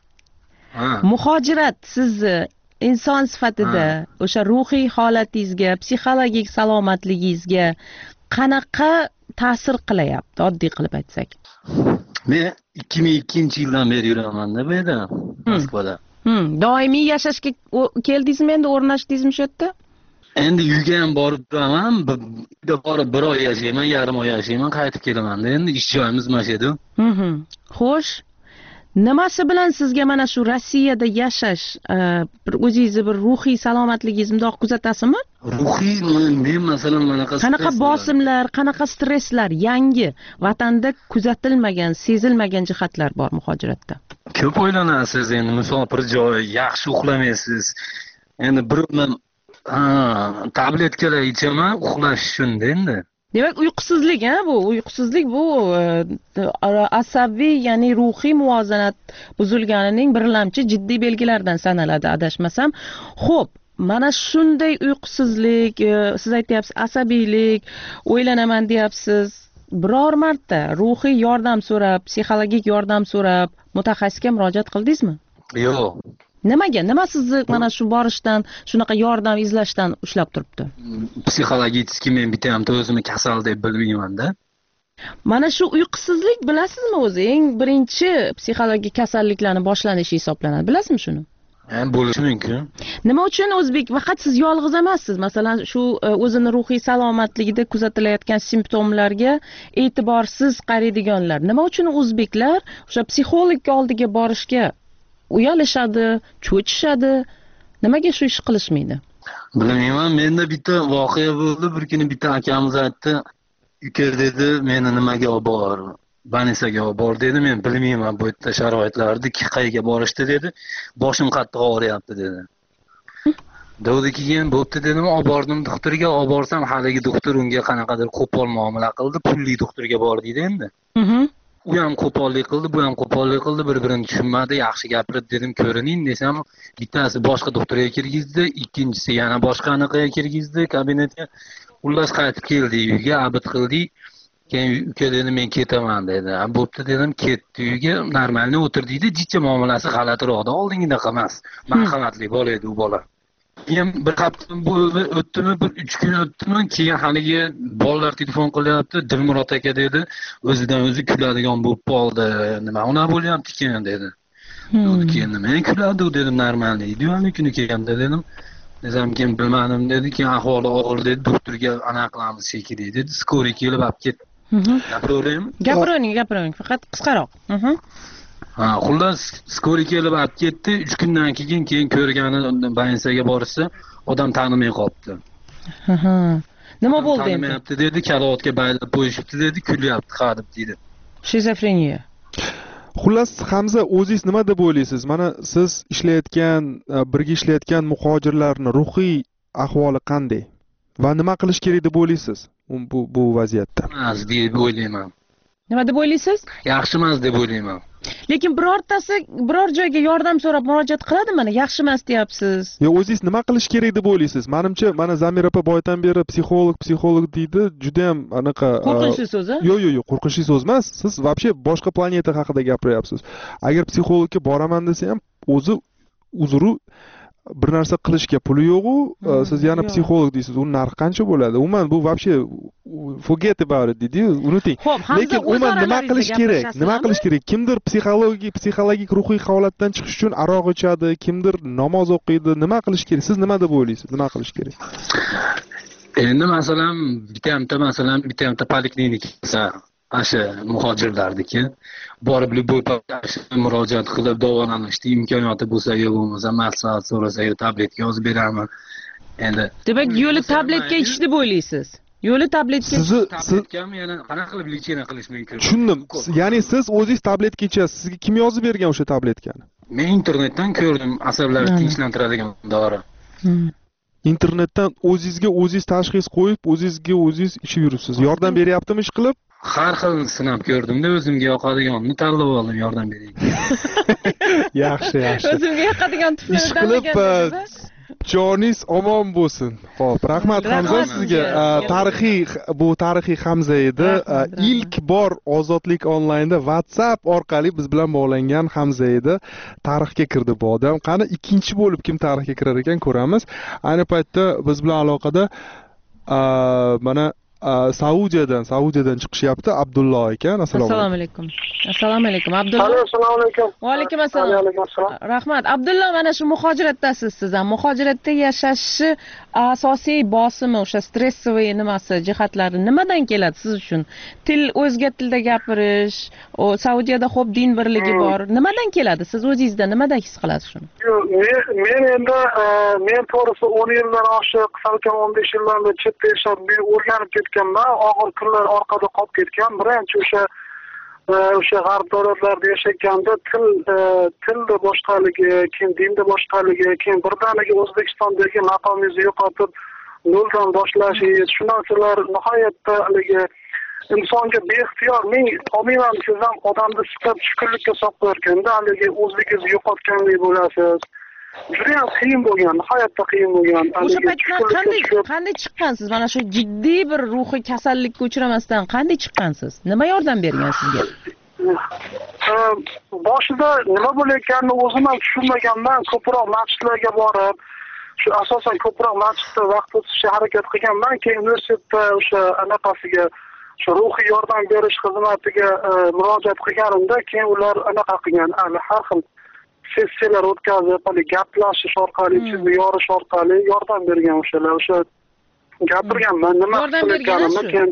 Ha. Muhojirat sizni inson sifatida o'sha ruhiy holatingizga, psixologik salomatligingizga qanaqa ta'sir qilyapti, oddiy qilib aytsak? Men ikki ming ikkinchi yildan beri yuraman-da bu yerda, Moskvada. Hmm, doimiy yashashga keldingizmi, endi o'rnashdingizmi shu yerda? Endi uyga ham borib turaman, uyda borib bir oy yashayman, yarim oy yashayman, qaytib kelaman-da. Endi ish joyimiz mana shu edi. Mhm. Xo'sh. Nimasi bilan sizga mana shu Rossiyada yashash, bir o'zingizni bir ruhiy salomatligingizni mundoq kuzatasizmi? Ruhiy men masalan mana qanaqa bosimlar, qanaqa stresslar, yangi vatanda kuzatilmagan, sezilmagan jihatlar bor muhojiratda? Ko'p o'ylanasiz, endi misol bir joy yaxshi uxlamaysiz. Endi bir ha, tabletkalar ichaman, uxlash shunda endi. Demak, uyqusizlik, ha, bu uyqusizlik bu asabiy, ya'ni ruhiy muvozanat buzilganining birlamchi jiddiy belgilaridan sanaladi, adashmasam. Xo'p, mana shunday uyqusizlik, siz aytyapsiz, asabiylik, o'ylanaman deyapsiz. Biror marta ruhiy yordam so'rab, psixologik yordam so'rab, mutaxassisga murojaat qildingizmi? Yo'q. Nimaga? Nima sizni mana shu borishdan, shunaqa yordam izlashdan ushlab turibdi? Psixologik men bitta ham o'zimni kasal deb bilmayman-da. Mana shu uyqusizlik bilasizmi o'zi eng birinchi psixologik kasalliklarning boshlanishi hisoblanadi. Bilasizmi shuni? ham bo'lishi mumkin. Nima uchun o'zbek faqat siz yolg'iz emassiz? Masalan, shu o'zini ruhiy salomatligida kuzatilayotgan simptomlarga e'tiborsiz qaraydiganlar. Nima uchun o'zbeklar o'sha psixolog oldiga borishga uyalishadi, cho'chishadi? Nimaga shu ish qilishmaydi? Bilmayman, menda bitta voqea bo'ldi. Bir kuni bitta akamiz aytdi, "Uka dedi, meni nimaga olib bor? Banisaga olib bor" dedi. Men bilmayman bu yerda sharoitlarda qayerga borishdi dedi. Boshim qattiq og'riyapti dedi. Davdi keyin bo'pti dedim, olib bordim doktorga. Olib borsam haligi doktor unga qanaqadir qo'pol muomala qildi. Pulli doktorga bor deydi endi. U ham qo'pollik qildi, bu ham qo'pollik qildi, bir-birini tushunmadi. Yaxshi gapirib dedim, ko'rining desam, bittasi boshqa doktorga kirgizdi, ikkinchisi yana boshqaniga kirgizdi kabinetga. Xullas qaytib keldi uyga, abid qildik. Keyin uka dedi, men ketaman dedi. Bo'pti dedim, ketdi uyga, normalni o'tir deydi. Jicha muomalasi g'alatiroqda, oldingidaqa emas. Marhamatli bola edi u bola. Keyin bir hafta bo'ldi, o'tdimi, bir uch kun o'tdimi, keyin haligi bolalar telefon qilyapti, Dilmurod aka dedi, o'zidan o'zi kuladigan bo'lib qoldi. Nima unaqa bo'lyapti ekan dedi. Keyin nima kuladi dedim, normalni edi, yo'qmi kuni kelganda dedim. Desam keyin bilmadim dedi, keyin ahvoli og'ir dedi, doktorga anaqa qilamiz shekilli dedi. Skoriy kelib olib ketdi. Gapiravering? Gapiravering, gapiravering, faqat qisqaroq. Ha, xullas skoriy kelib olib ketdi. uch kundan keyin keyin ko'rgani больницаga borsa, odam tanimay qolibdi. Ha. Nima bo'ldi endi? Tanimayapti dedi, kalovotga baylab qo'yishibdi dedi, kulyapti ha deb dedi. Shizofreniya. Xullas, Hamza, o'zingiz nima deb o'ylaysiz? Mana siz ishlayotgan, birga ishlayotgan muhojirlarning ruhiy ahvoli qanday? Va nima qilish kerak deb o'ylaysiz bu bu vaziyatda? Emas deb o'ylayman. Nima deb o'ylaysiz? Yaxshi emas deb o'ylayman. Lekin birortasi biror joyga yordam so'rab murojaat qiladi, mana yaxshi emas deyapsiz. Yo, o'zingiz nima qilish kerak deb o'ylaysiz? Menimcha, mana Zamir opa boydan beri psixolog, psixolog deydi, juda ham anaqa qo'rqinchli so'z a? Yo'q, yo'q, yo'q, qo'rqinchli so'z emas. Siz вообще boshqa planeta haqida gapiryapsiz. Agar psixologga boraman desa ham, o'zi uzru bir narsa qilishga puli yo'q-u, siz yana psixolog deysiz. Uni narxi qancha bo'ladi? Umuman bu вообще forget about it deydi, unuting. Lekin umuman nima qilish kerak? Nima qilish kerak? Kimdir psixologik, psixologik ruhiy holatdan chiqish uchun aroq ichadi, kimdir namoz o'qiydi. Nima qilish kerak? Siz nima deb o'ylaysiz? Nima qilish kerak? Endi masalan, bitta masalan, bitta poliklinika asha muhojirlarniki borib murojaat qilib davolanishni imkoniyati bo'lsa yo bo'lmasa maslahat so'rasa yo tabletka yozib beraman. Endi demak, yo'li tabletka ichish deb o'ylaysiz. Yo'li tabletka sizni tabletkami yana qanaqa qilib lechena qilish mumkin? Tushundim. Ya'ni siz o'zingiz tabletka ichasiz. Sizga kim yozib bergan o'sha tabletkani? Men internetdan ko'rdim, asablarni tinchlantiradigan dori. Internetdan o'zingizga o'zingiz tashxis qo'yib, o'zingizga o'zingiz ichib yuribsiz. Yordam beryaptimi ish qilib? Har xil sinab ko'rdim-da, o'zimga yoqadiganini tanlab oldim, yordam bering. Yaxshi, yaxshi. O'zimga yoqadigan tufli ish qilib joningiz omon bo'lsin. Xo'p, rahmat Hamza sizga. Tarixiy bu tarixiy Hamza edi. Ilk bor Ozodlik onlaynda WhatsApp orqali biz bilan bog'langan Hamza edi. Tarixga kirdi bu odam. Qani ikkinchi bo'lib kim tarixga kirar ekan ko'ramiz. Ayni paytda biz bilan aloqada mana Saudiyadan, Saudiyadan chiqishyapti Abdulloh ekan. Assalomu alaykum. Assalomu alaykum Abdulloh. Assalomu alaykum. Va alaykum assalom. Rahmat. Abdulloh, mana shu muhojiratdasiz siz ham. Muhojiratda yashashni asosiy bosimi, o'sha stressovый nimasi, jihatlari nimadan keladi siz uchun? Til, o'zga tilda gapirish, o Saudiyada xo'p din birligi bor. Nimadan keladi? Siz o'zingizda nimadan his qilasiz shuni? Men endi men to'g'risi o'n yildan oshiq, salkam o'n besh yildan beri chetda yashab, men o'rganib ketganman, og'ir kunlar orqada qolib ketgan. Birinchi o'sha o'sha g'arb davlatlarida yashaganda til tilda boshqaligi, keyin dinda boshqaligi, keyin birdaniga O'zbekistondagi maqomingizni yo'qotib noldan boshlashingiz, shu narsalar nihoyatda haligi insonga beixtiyor, men olmayman desam odamni sitab tushkunlikka solib qo'yarkanda, haligi o'zligingizni yo'qotgandek bo'lasiz. Juda ham qiyin bo'lgan, nihoyatda qiyin bo'lgan. O'sha paytda qanday qanday chiqqansiz? Mana shu jiddiy bir ruhiy kasallikka uchramasdan qanday chiqqansiz? Nima yordam bergan sizga? Boshida nima bo'layotganini o'zim ham tushunmaganman. Ko'proq masjidlarga borib, shu asosan ko'proq masjidda vaqt o'tkazishga harakat qilganman. Keyin universitetda o'sha anaqasiga, shu ruhiy yordam berish xizmatiga murojaat qilganimda, keyin ular anaqa qilgan, har xil sessiyalar o'tkazib, hali gaplashish orqali, ichini yorish orqali yordam bergan o'shalar. O'sha gapirganman, nima qilayotganimni keyin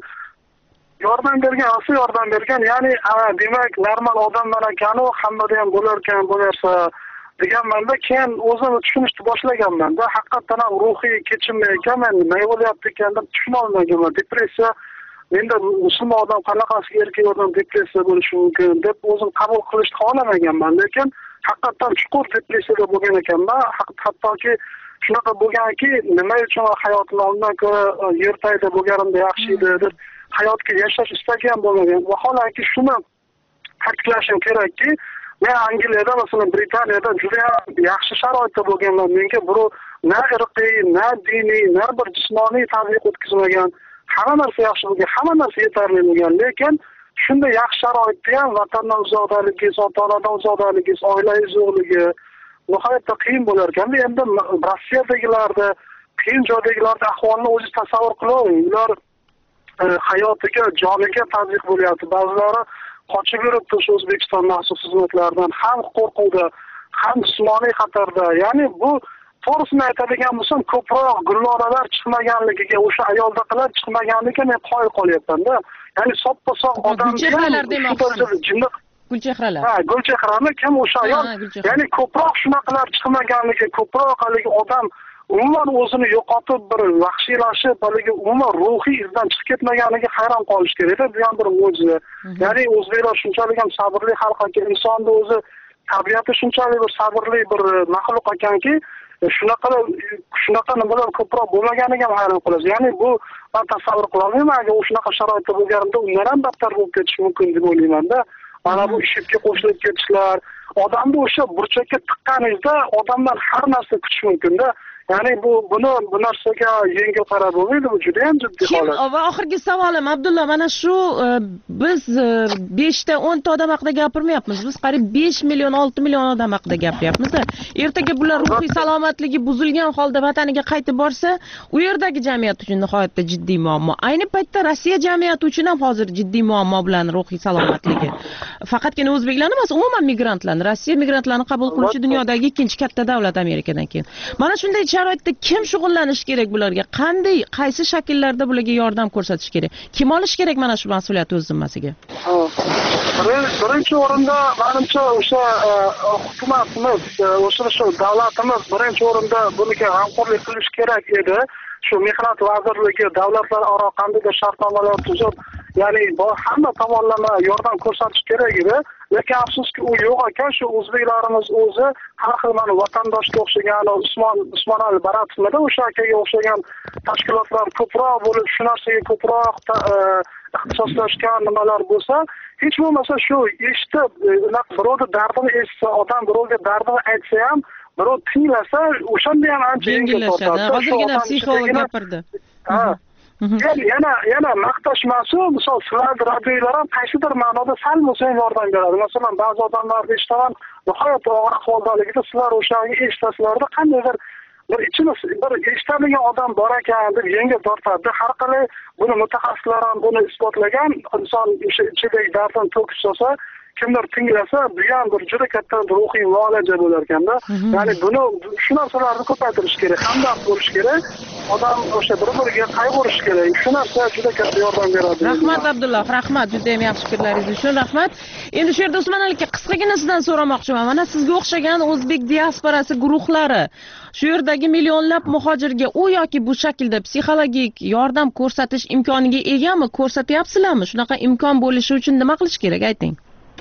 yordam bergan, asli yordam bergan. Ya'ni, demak, normal odamlar ekanu, hammada ham bo'lar ekan, bu narsa deganmanda, keyin o'zim tushunishni boshlaganman-da. Haqiqatan ham ruhiy kechirmay ekanman, nima bo'lyapti ekan deb tushuna olmaganman. Depressiya menda musulmon odam qanaqasi erkak odam depressiya bo'lishi mumkin deb o'zim qabul qilishni xohlamaganman, lekin haqiqatan chuqur depressiyada bo'lgan ekanman. Hattoki shunaqa bo'lganki, nima uchun hayotni ondan ko'ra yertayda bo'lganimda yaxshi edi deb hayotga yashash istagan bo'lmagan. Vaholanki shuni ta'kidlashim kerakki, men Angliyada, masalan, Britaniyada juda yaxshi sharoitda bo'lganman. Menga birov na irqiy, na diniy, na bir jismoniy tazyiq o'tkazmagan. Hamma narsa yaxshi bo'lgan, hamma narsa yetarli bo'lgan, lekin shunda yaxshi sharoitda ham vatandan uzoqdaligingiz, ota-onadan uzoqdaligingiz, oilangiz yo'qligi nihoyatda qiyin bo'lar ekan. Endi Rossiyadagilarda, qiyin joydagilarda ahvolni o'zingiz tasavvur qilavering. Ular hayotiga, joniga tazyiq bo'lyapti. Ba'zilari qochib yuribdi shu O'zbekiston maxsus xizmatlaridan, ham qo'rquvda, ham jismoniy xatarda. Ya'ni bu to'g'risini aytadigan bo'lsam, ko'proq gulloralar chiqmaganligiga, o'sha ayoldaqilar chiqmaganligiga men qoyil qolyapman-da. Ya'ni soppa-sog' odam gulchehralar demoqchisiz. Gulchehralar. Ha, gulchehrani kim o'sha ayol? Ya'ni ko'proq shunaqalar chiqmaganligi, ko'proq haligi odam umuman o'zini yo'qotib, bir vahshiylashib, haligi umuman ruhiy izdan chiqib ketmaganiga hayron qolish kerak. Bu ham bir mo'jiza. Ya'ni o'zbeklar shunchalik ham sabrli xalq ekan, insonni o'zi tabiati shunchalik bir sabrli bir maxluq ekanki, shunaqa shunaqa nimalar ko'proq bo'lmaganiga ham hayron qolasiz. Ya'ni bu men tasavvur qila olmayman, agar o'shunaqa sharoitda bo'lganimda undan ham battar bo'lib ketishi mumkin deb o'ylayman-da. Mana bu ishga qo'shilib ketishlar, odamni o'sha burchakka tiqqaningizda odamdan har narsa kutish mumkin-da. Ya'ni bu buni bu narsaga yengil qarab bo'lmaydi, bu juda ham jiddiy holat. Kim va oxirgi savolim Abdulla, mana shu biz besh ta o'n ta odam haqida gapirmayapmiz. Biz qariyb besh million olti million odam haqida gapiryapmiz-da. Ertaga bular ruhiy salomatligi buzilgan holda vataniga qaytib borsa, u yerdagi jamiyat uchun nihoyatda jiddiy muammo. Ayni paytda Rossiya jamiyati uchun ham hozir jiddiy muammo bilan ruhiy salomatligi. Faqatgina o'zbeklarni emas, umuman migrantlarni, Rossiya migrantlarini qabul qiluvchi dunyodagi ikkinchi katta davlat Amerikadan keyin. Mana shunday sharoitda kim shug'ullanish kerak bularga? Qanday, qaysi shakllarda bularga yordam ko'rsatish kerak? Kim olish kerak mana shu mas'uliyatni o'z zimmasiga? Birinchi o'rinda menimcha o'sha hukumatimiz, o'sha shu davlatimiz birinchi o'rinda bunga g'amxo'rlik qilish kerak edi. Shu mehnat vazirligi davlatlararo qandaydir shartnomalar tuzib, ya'ni hamma tomonlama yordam ko'rsatish kerak edi. Lekin afsuski u yo'q ekan. Shu o'zbeklarimiz o'zi har xil mana vatandoshga o'xshagan, Usmon Usmonali Baratovda o'sha akaga o'xshagan tashkilotlar ko'proq bo'lib, shu narsaga ko'proq ixtisoslashgan nimalar bo'lsa, hech bo'lmasa shu eshitib, birovni dardini eshitsa, odam birovga dardini aytsa ham, birov tinglasa, o'shanda ham ancha yengil tortadi. Hozirgina psixolog gapirdi. Ha. Yana yana maqtash emas, misol sizlarning radiolar ham qaysidir ma'noda sal bo'lsa ham yordam beradi. Masalan, ba'zi odamlarni eshitaman, nihoyat og'ir ahvoldaligida sizlar o'shani eshitasizlarda qandaydir bir ichimiz bir eshitadigan odam bor ekan deb yengil tortadi. Har qalay buni mutaxassislar ham buni isbotlagan. Inson o'sha ichidagi dardini to'kib solsa, kimdir tinglasa, bu ham bir juda katta ruhiy muolaja bo'lar ekanda. Ya'ni buni shu narsalarni ko'paytirish kerak, hamdard bo'lish kerak. Odam o'sha bir-biriga qayg'urish kerak. Shu narsa juda katta yordam beradi. Rahmat Abdulloh, rahmat. Juda ham yaxshi fikrlaringiz uchun rahmat. Endi shu yerda Usmon aka qisqagina sizdan so'ramoqchiman. Mana sizga o'xshagan o'zbek diasporasi guruhlari shu yerdagi millionlab muhojirga u yoki bu shaklda psixologik yordam ko'rsatish imkoniga egami? Ko'rsatyapsizlarmi? Shunaqa imkon bo'lishi uchun nima qilish kerak, ayting.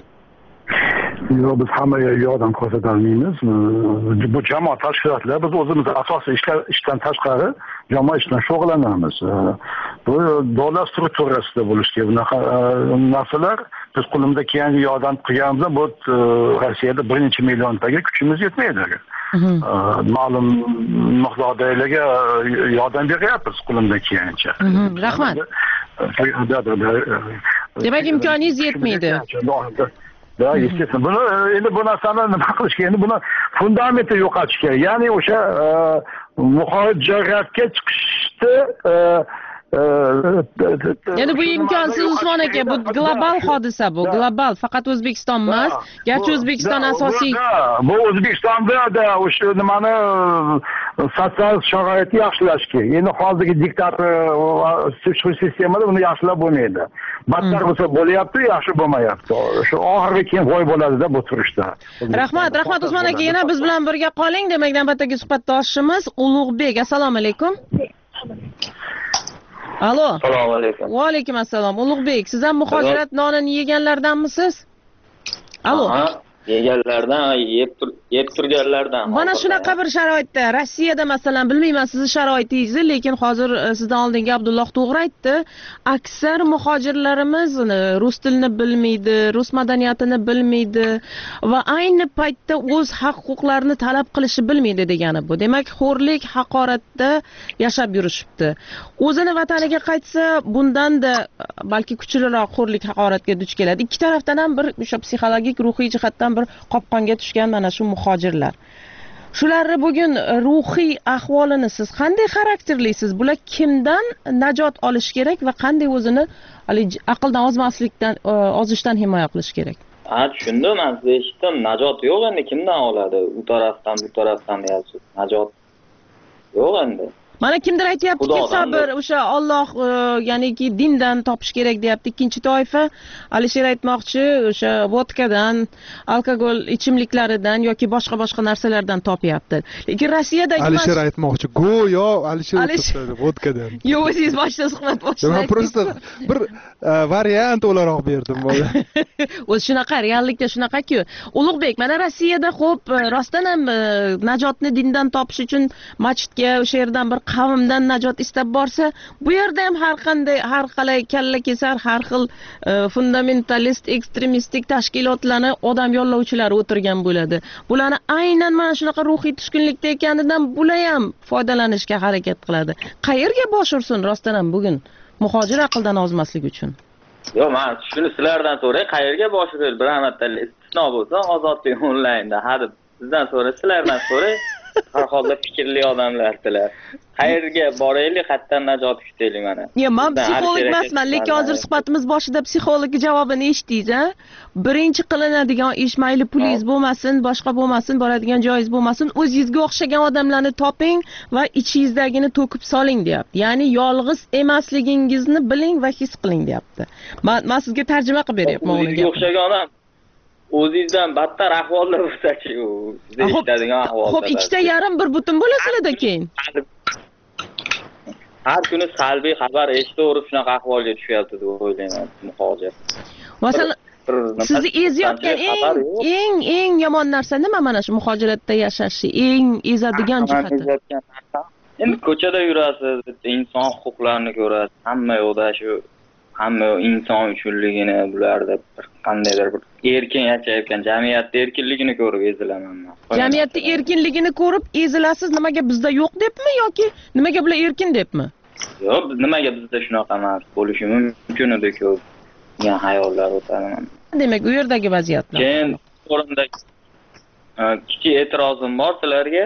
Yo'q, biz hammaga yordam ko'rsata olmaymiz. Bu jamoat tashkilotlar, biz o'zimiz asosiy ishlar ishdan tashqari jamoat ishdan shug'ullanamiz. Bu davlat strukturasida bo'lishi kerak bunaqa narsalar. Biz qo'limizda kelgan yordam qilganimizda bu Rossiyada bir necha milliontaga kuchimiz yetmaydi. Ma'lum miqdordagilarga yordam beryapmiz qo'limizdan kelgancha. Rahmat. Demak, imkoningiz yetmaydi. Da, естественно. Buni endi bu narsani nima qilish kerak? Endi buni fundamentni yo'qotish kerak. Ya'ni o'sha muhojirlikka chiqishni Endi bu imkonsiz Usmon aka, bu global hodisa, bu global, faqat O'zbekiston emas. Garchi O'zbekiston asosiy bu O'zbekistonda o'sha nimani sotsial sharoitni yaxshilash kerak. Endi hozirgi diktator sistemada buni yaxshilab bo'lmaydi. Battar bo'lsa bo'lyapti, yaxshi bo'lmayapti. Shu oxirgi keyin voy bo'ladida bu turishda. Rahmat, rahmat Usmon aka, yana biz bilan birga qoling. Demak, navbatdagi suhbatdoshimiz Ulug'bek. Assalomu alaykum. Alo. Assalomu alaykum. Va alaykum assalom. Ulug'bek, siz ham muhojirat nonini yeganlardanmisiz? Alo. Yeganlardan, yeb tur yeb turganlardan. Mana shunaqa bir sharoitda, Rossiyada masalan, bilmayman sizni sharoitingizni, lekin hozir sizdan oldingi Abdulloh to'g'ri aytdi. Aksar muhojirlarimiz rus tilini bilmaydi, rus madaniyatini bilmaydi va ayni paytda o'z haq-huquqlarini talab qilishi bilmaydi degani bu. Demak, xo'rlik, haqoratda yashab yurishibdi. O'zini vataniga qaytsa, bundan-da balki kuchliroq xo'rlik, haqoratga duch keladi. Ikki tarafdan ham bir o'sha psixologik, ruhiy jihatdan bir qopqonga tushgan mana shu muhojirlar. Shularni bugun ruhiy ahvolini siz qanday xarakterlaysiz? Bular kimdan najot olish kerak va qanday o'zini aqldan ozmaslikdan, ozishdan himoya qilish kerak? Ha, tushundim, men sizni eshitdim. Najot yo'q endi, kimdan oladi? U tarafdan, bu tarafdan deyapsiz. Najot yo'q endi. Mana kimdir aytayaptiki, sabr, o'sha Alloh, ya'niki dindan topish kerak deyapti. Ikkinchi toifa Alisher aytmoqchi, o'sha vodkadan, alkogol ichimliklaridan yoki boshqa boshqa narsalardan topyapti. Lekin Rossiyadagi Alisher aytmoqchi, go'yo Alisher aytdi vodkadan. Yo'q, o'zingiz boshida suhbat boshladik. Men prosta bir variant o'laroq berdim. O'zi shunaqa, reallikda shunaqa-ku. Ulug'bek, mana Rossiyada xo'p, rostdan ham najotni dindan topish uchun masjidga o'sha yerdan bir qavmdan najot istab borsa, bu yerda ham har qanday, har qalay kalla kesar, har xil fundamentalist, ekstremistik tashkilotlarni odam yollovchilari o'tirgan bo'ladi. Bularni aynan mana shunaqa ruhiy tushkunlikda ekanidan bular ham foydalanishga harakat qiladi. Qayerga bosh ursin rostdan ham bugun muhojir aqldan ozmaslik uchun? Yo'q, men shuni sizlardan so'ray, qayerga bosh uraylik? Bir amatda istisno bo'lsa, ozodlik onlaynda, hadi sizdan so'ray, sizlardan so'ray. Har holda fikrli odamlardilar. Qayerga boraylik, qayerdan najot kutaylik mana. Yo'q, men psixolog emasman, lekin hozir suhbatimiz boshida psixolog javobini eshitdingiz, a? Birinchi qilinadigan ish, mayli pulingiz bo'lmasin, boshqa bo'lmasin, boradigan joyingiz bo'lmasin, o'zingizga o'xshagan odamlarni toping va ichingizdagini to'kib soling, deyapti. Ya'ni yolg'iz emasligingizni biling va his qiling, deyapti. Men men sizga tarjima qilib beryapman uni. O'zingizga o'xshagan odam o'zingizdan battar ahvolda bo'lsa-chi, u sizga eshitadigan ahvolda. Xo'p, ikkita yarim bir butun bo'lasizlar-da keyin. Har kuni salbiy xabar eshitaverib shunaqa ahvolga tushyapti deb o'ylayman muhojir. Masalan, sizni ezayotgan eng eng eng yomon narsa nima mana shu muhojiratda yashashni eng ezadigan jihati? Endi ko'chada yurasiz, inson huquqlarini ko'rasiz, hamma yo'qda shu hamma inson uchunligini, bularda bir qandaydir bir erkin yashayotgan jamiyatda erkinligini ko'rib ezilaman men. Jamiyatda erkinligini ko'rib ezilasiz, nimaga bizda yo'q debmi yoki nimaga bular erkin debmi? Yo'q, nimaga bizda shunaqa emas bo'lishi mumkin edi-ku. Men hayollar o'taman. Demak, u yerdagi vaziyatlar. Keyin o'rinda kichik e'tirozim bor sizlarga.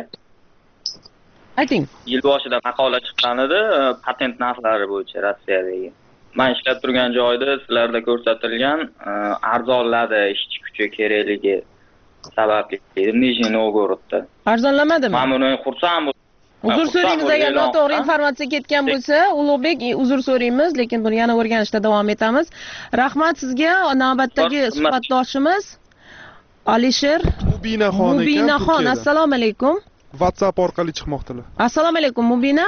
Ayting. Yil boshida maqola chiqqan edi, patent narxlari bo'yicha Rossiyadagi. Men ishlab turgan joyda sizlarda ko'rsatilgan arzonladi ishchi kuchi kerakligi sababli Nijniy Novgorodda. Arzonlamadimi? Men buni xursand bo'ldim. Uzr so'raymiz agar noto'g'ri informatsiya ketgan bo'lsa, Ulug'bek, uzr so'raymiz, lekin buni yana o'rganishda davom etamiz. Rahmat sizga. Navbatdagi suhbatdoshimiz Alisher Mubinaxon ekan. Mubinaxon, assalomu alaykum. WhatsApp orqali chiqmoqdilar. Assalomu alaykum Mubina.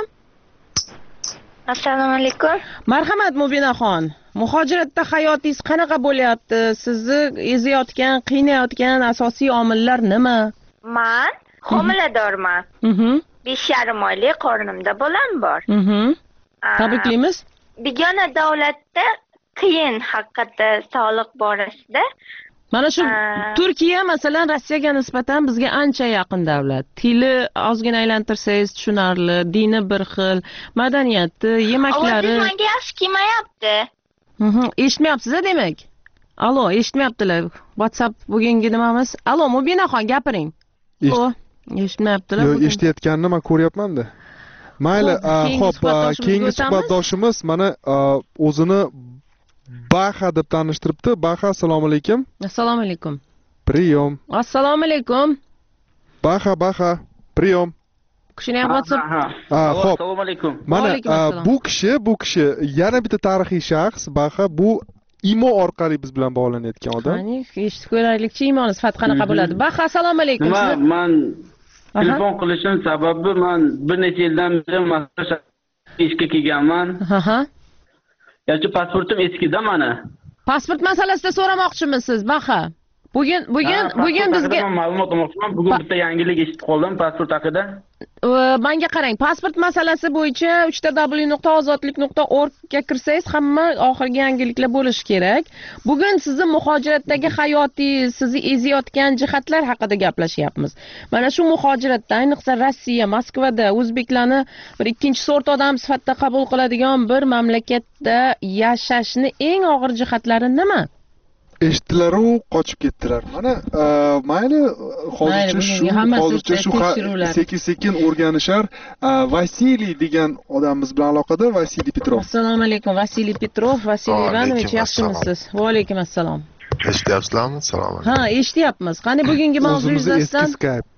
Assalomu alaykum. Marhamat Mubinaxon. Muhojiratda hayotingiz qanaqa bo'lyapti? Sizni ezayotgan, qiynayotgan asosiy omillar nima? Men homiladorman. Mhm. besh yarim oylik qornimda bolam bor. Mhm. Tabriklaymiz. Begona davlatda qiyin haqiqatda sog'liq borasida. Mana shu Turkiya masalan Rossiyaga nisbatan bizga ancha yaqin davlat. Tili ozgina aylantirsangiz tushunarli, dini bir xil, madaniyati, yemaklari. Ovozingiz menga yaxshi kelmayapti. Mhm, eshitmayapsiz-a demak? Allo, eshitmayaptilar. WhatsApp bugungi nimamiz? Allo, Mubinaxon gapiring. Allo, eshitmayaptilar. Yo'q, eshitayotganini men ko'ryapman-da. mayli, keyingi xo'p, suhbatdoshimizga keyingi o'tamiz. suhbatdoshimiz mana o'zini Baxa deb tanishtiribdi. Baxa, assalomu alaykum. Assalomu alaykum. Priyom. Assalomu alaykum. Baxa, Baxa, priyom. Kishini ham WhatsApp. Ha, xo'p. Assalomu alaykum. Mana bu kishi, bu kishi yana bitta tarixiy shaxs. Baxa, bu imo orqali biz bilan bog'lanayotgan odam. Qani, eshitib ko'raylikchi, imoni sifati qanaqa bo'ladi? Baxa, assalomu alaykum. Nima, men telefon qilishim sababi men bir necha yildan beri mas'ul ishga kelganman. Aha. Yoki pasportim eskida mana. Pasport masalasida so'ramoqchimisiz, Baxa? Bugun bugun bugun bizga ma'lumot olmoqchiman. Bugun bitta yangilik eshitib qoldim pasport haqida. Menga qarang, pasport masalasi bo'yicha uch w nuqta ozodlik nuqta org ga kirsangiz hamma oxirgi yangiliklar bo'lishi kerak. Bugun sizni muhojiratdagi hayotiy, sizni eziyotgan jihatlar haqida gaplashyapmiz. Mana shu muhojiratda, ayniqsa Rossiya, Moskvada o'zbeklarni bir ikkinchi sort odam sifatida qabul qiladigan bir mamlakatda yashashni eng og'ir jihatlari nima? Eshitdilar-u, qochib ketdilar. Mana mayli, hozircha shu hozircha shu sekin-sekin o'rganishar. Vasiliy degan odamimiz bilan aloqada, Vasiliy Petrov. Assalomu alaykum, Vasiliy Petrov, Vasiliy Ivanovich, yaxshimisiz? Va alaykum assalom. Eshityapsizlarmi? Assalomu alaykum. Ha, eshityapmiz. Qani bugungi mavzu yuzasidan?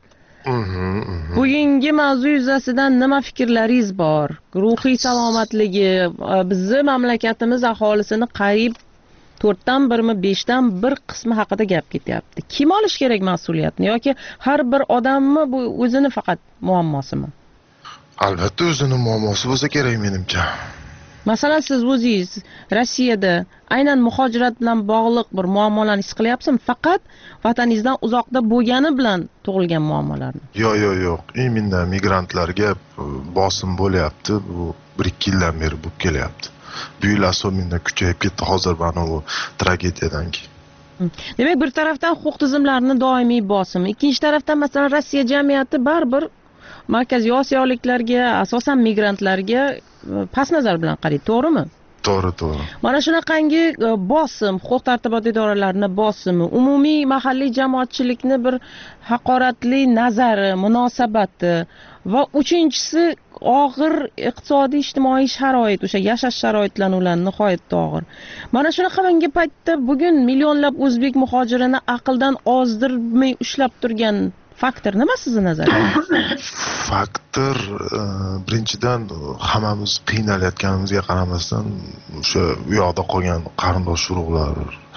Bugungi mavzu yuzasidan nima fikrlaringiz bor? Ruhiy salomatligi, bizning mamlakatimiz aholisini qariyb to'rtdan birmi, beshdan bir qismi haqida gap ketyapti. Kim olish kerak mas'uliyatni yoki har bir odammi bu o'zini faqat muammosimi? Albatta o'zini muammosi bo'lsa kerak menimcha. Masalan, siz o'zingiz Rossiyada aynan muhojirat bilan bog'liq bir muammolarni his qilyapsizmi? Faqat vataningizdan uzoqda bo'lgani bilan tug'ilgan muammolarni. Yo'q, yo'q, yo'q. Imminda migrantlarga bosim bo'lyapti. Bu bir ikki yildan beri bo'lib kelyapti. Bu yil asominda kuchayib ketdi hozir mana bu tragediyadan keyin. Demak, bir tarafdan huquq tizimlarini doimiy bosimi, ikkinchi tarafdan masalan Rossiya jamiyati baribir Markaziy Osiyoliklarga, asosan migrantlarga past nazar bilan qaraydi, to'g'rimi? To'g'ri, to'g'ri. Mana shunaqangi bosim, huquq tartibot idoralarining bosimi, umumiy mahalliy jamoatchilikni bir haqoratli nazari, munosabati va uchinchisi og'ir iqtisodiy ijtimoiy sharoit, o'sha yashash sharoitlanuvlari nihoyatda og'ir. Mana shunaqangi paytda bugun millionlab o'zbek muhojirini aqldan ozdirmay ushlab turgan faktor nima sizni nazaringizda? Faktor birinchidan hammamiz qiynalayotganimizga qaramasdan o'sha u yoqda qolgan qarindosh urug'lar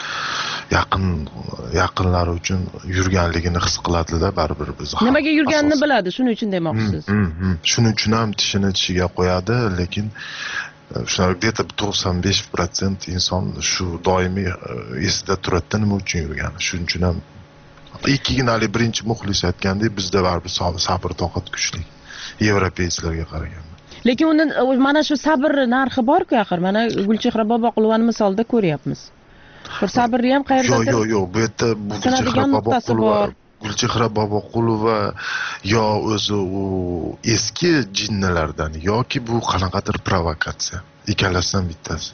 yaqin yaqinlari uchun yurganligini his qiladida baribir biz. Nimaga yurganini biladi, shuning uchun demoqchisiz. Shuning uchun ham tishini tishiga qo'yadi, lekin shunaqa где-то to'qson besh prosent inson shu doimiy esida turadi nima uchun yurgani. Shuning uchun ham ikkiginali birinchi muxlis aytgandek bizda baribir sabr toqat kuchli yevropeyslarga qaraganda. Lekin uni mana shu sabr narxi bor-ku axir. Mana Gulchehra Boboqulovaning misolida ko'ryapmiz. Bir sabrni ham qayerdadir. Yo'q, yo'q, yo'q, bu yerda bu Gulchehra Boboqulova, Gulchehra Boboqulova yo o'zi u eski jinnilardan yoki bu qanaqadir provokatsiya. Ikkalasidan bittasi.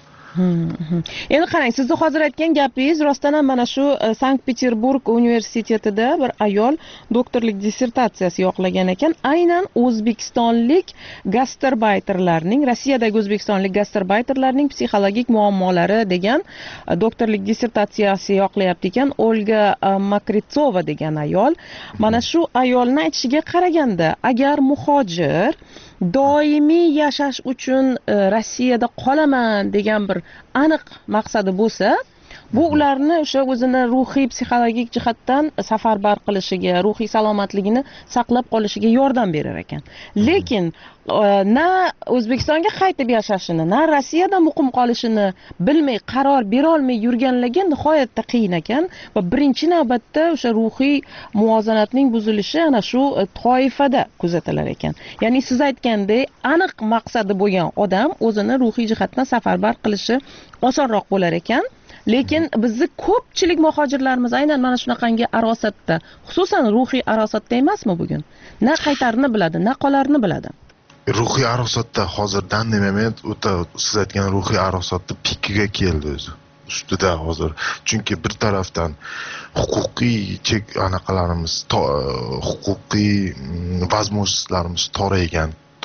Endi qarang, sizni hozir aytgan gapingiz rostdan ham mana shu Sankt-Peterburg universitetida bir ayol doktorlik dissertatsiyasi yoqlagan ekan. Aynan o'zbekistonlik gastarbayterlarning, Rossiyadagi o'zbekistonlik gastarbayterlarning psixologik muammolari degan doktorlik dissertatsiyasi yoqlayapti ekan. Olga Makritsova degan ayol. Mana shu ayolning aytishiga qaraganda, agar muhojir doimiy yashash uchun Rossiyada qolaman degan bir aniq maqsadi bo'lsa, bu ularni o'sha o'zini ruhiy, psixologik jihatdan safarbar qilishiga, ruhiy salomatligini saqlab qolishiga yordam berar ekan. Lekin na O'zbekistonga qaytib yashashini, na Rossiyada muqim qolishini bilmay, qaror bera olmay yurganligi nihoyatda qiyin ekan va birinchi navbatda o'sha ruhiy muvozanatning buzilishi ana shu toifada kuzatilar ekan. Ya'ni siz aytgandek, aniq maqsadi bo'lgan odam o'zini ruhiy jihatdan safarbar qilishi osonroq bo'lar ekan. Lekin bizni ko'pchilik muhojirlarimiz aynan mana shunaqangi arosatda, xususan ruhiy arosatda emasmi bugun? Na qaytarini biladi, na qolarini biladi. Ruhiy arosatda hozirdan moment o'ta siz aytgan ruhiy arosatda pikiga keldi o'zi. Ustida hozir. Chunki bir tarafdan huquqiy chek anaqalarimiz, huquqiy возможностьlarimiz toraygan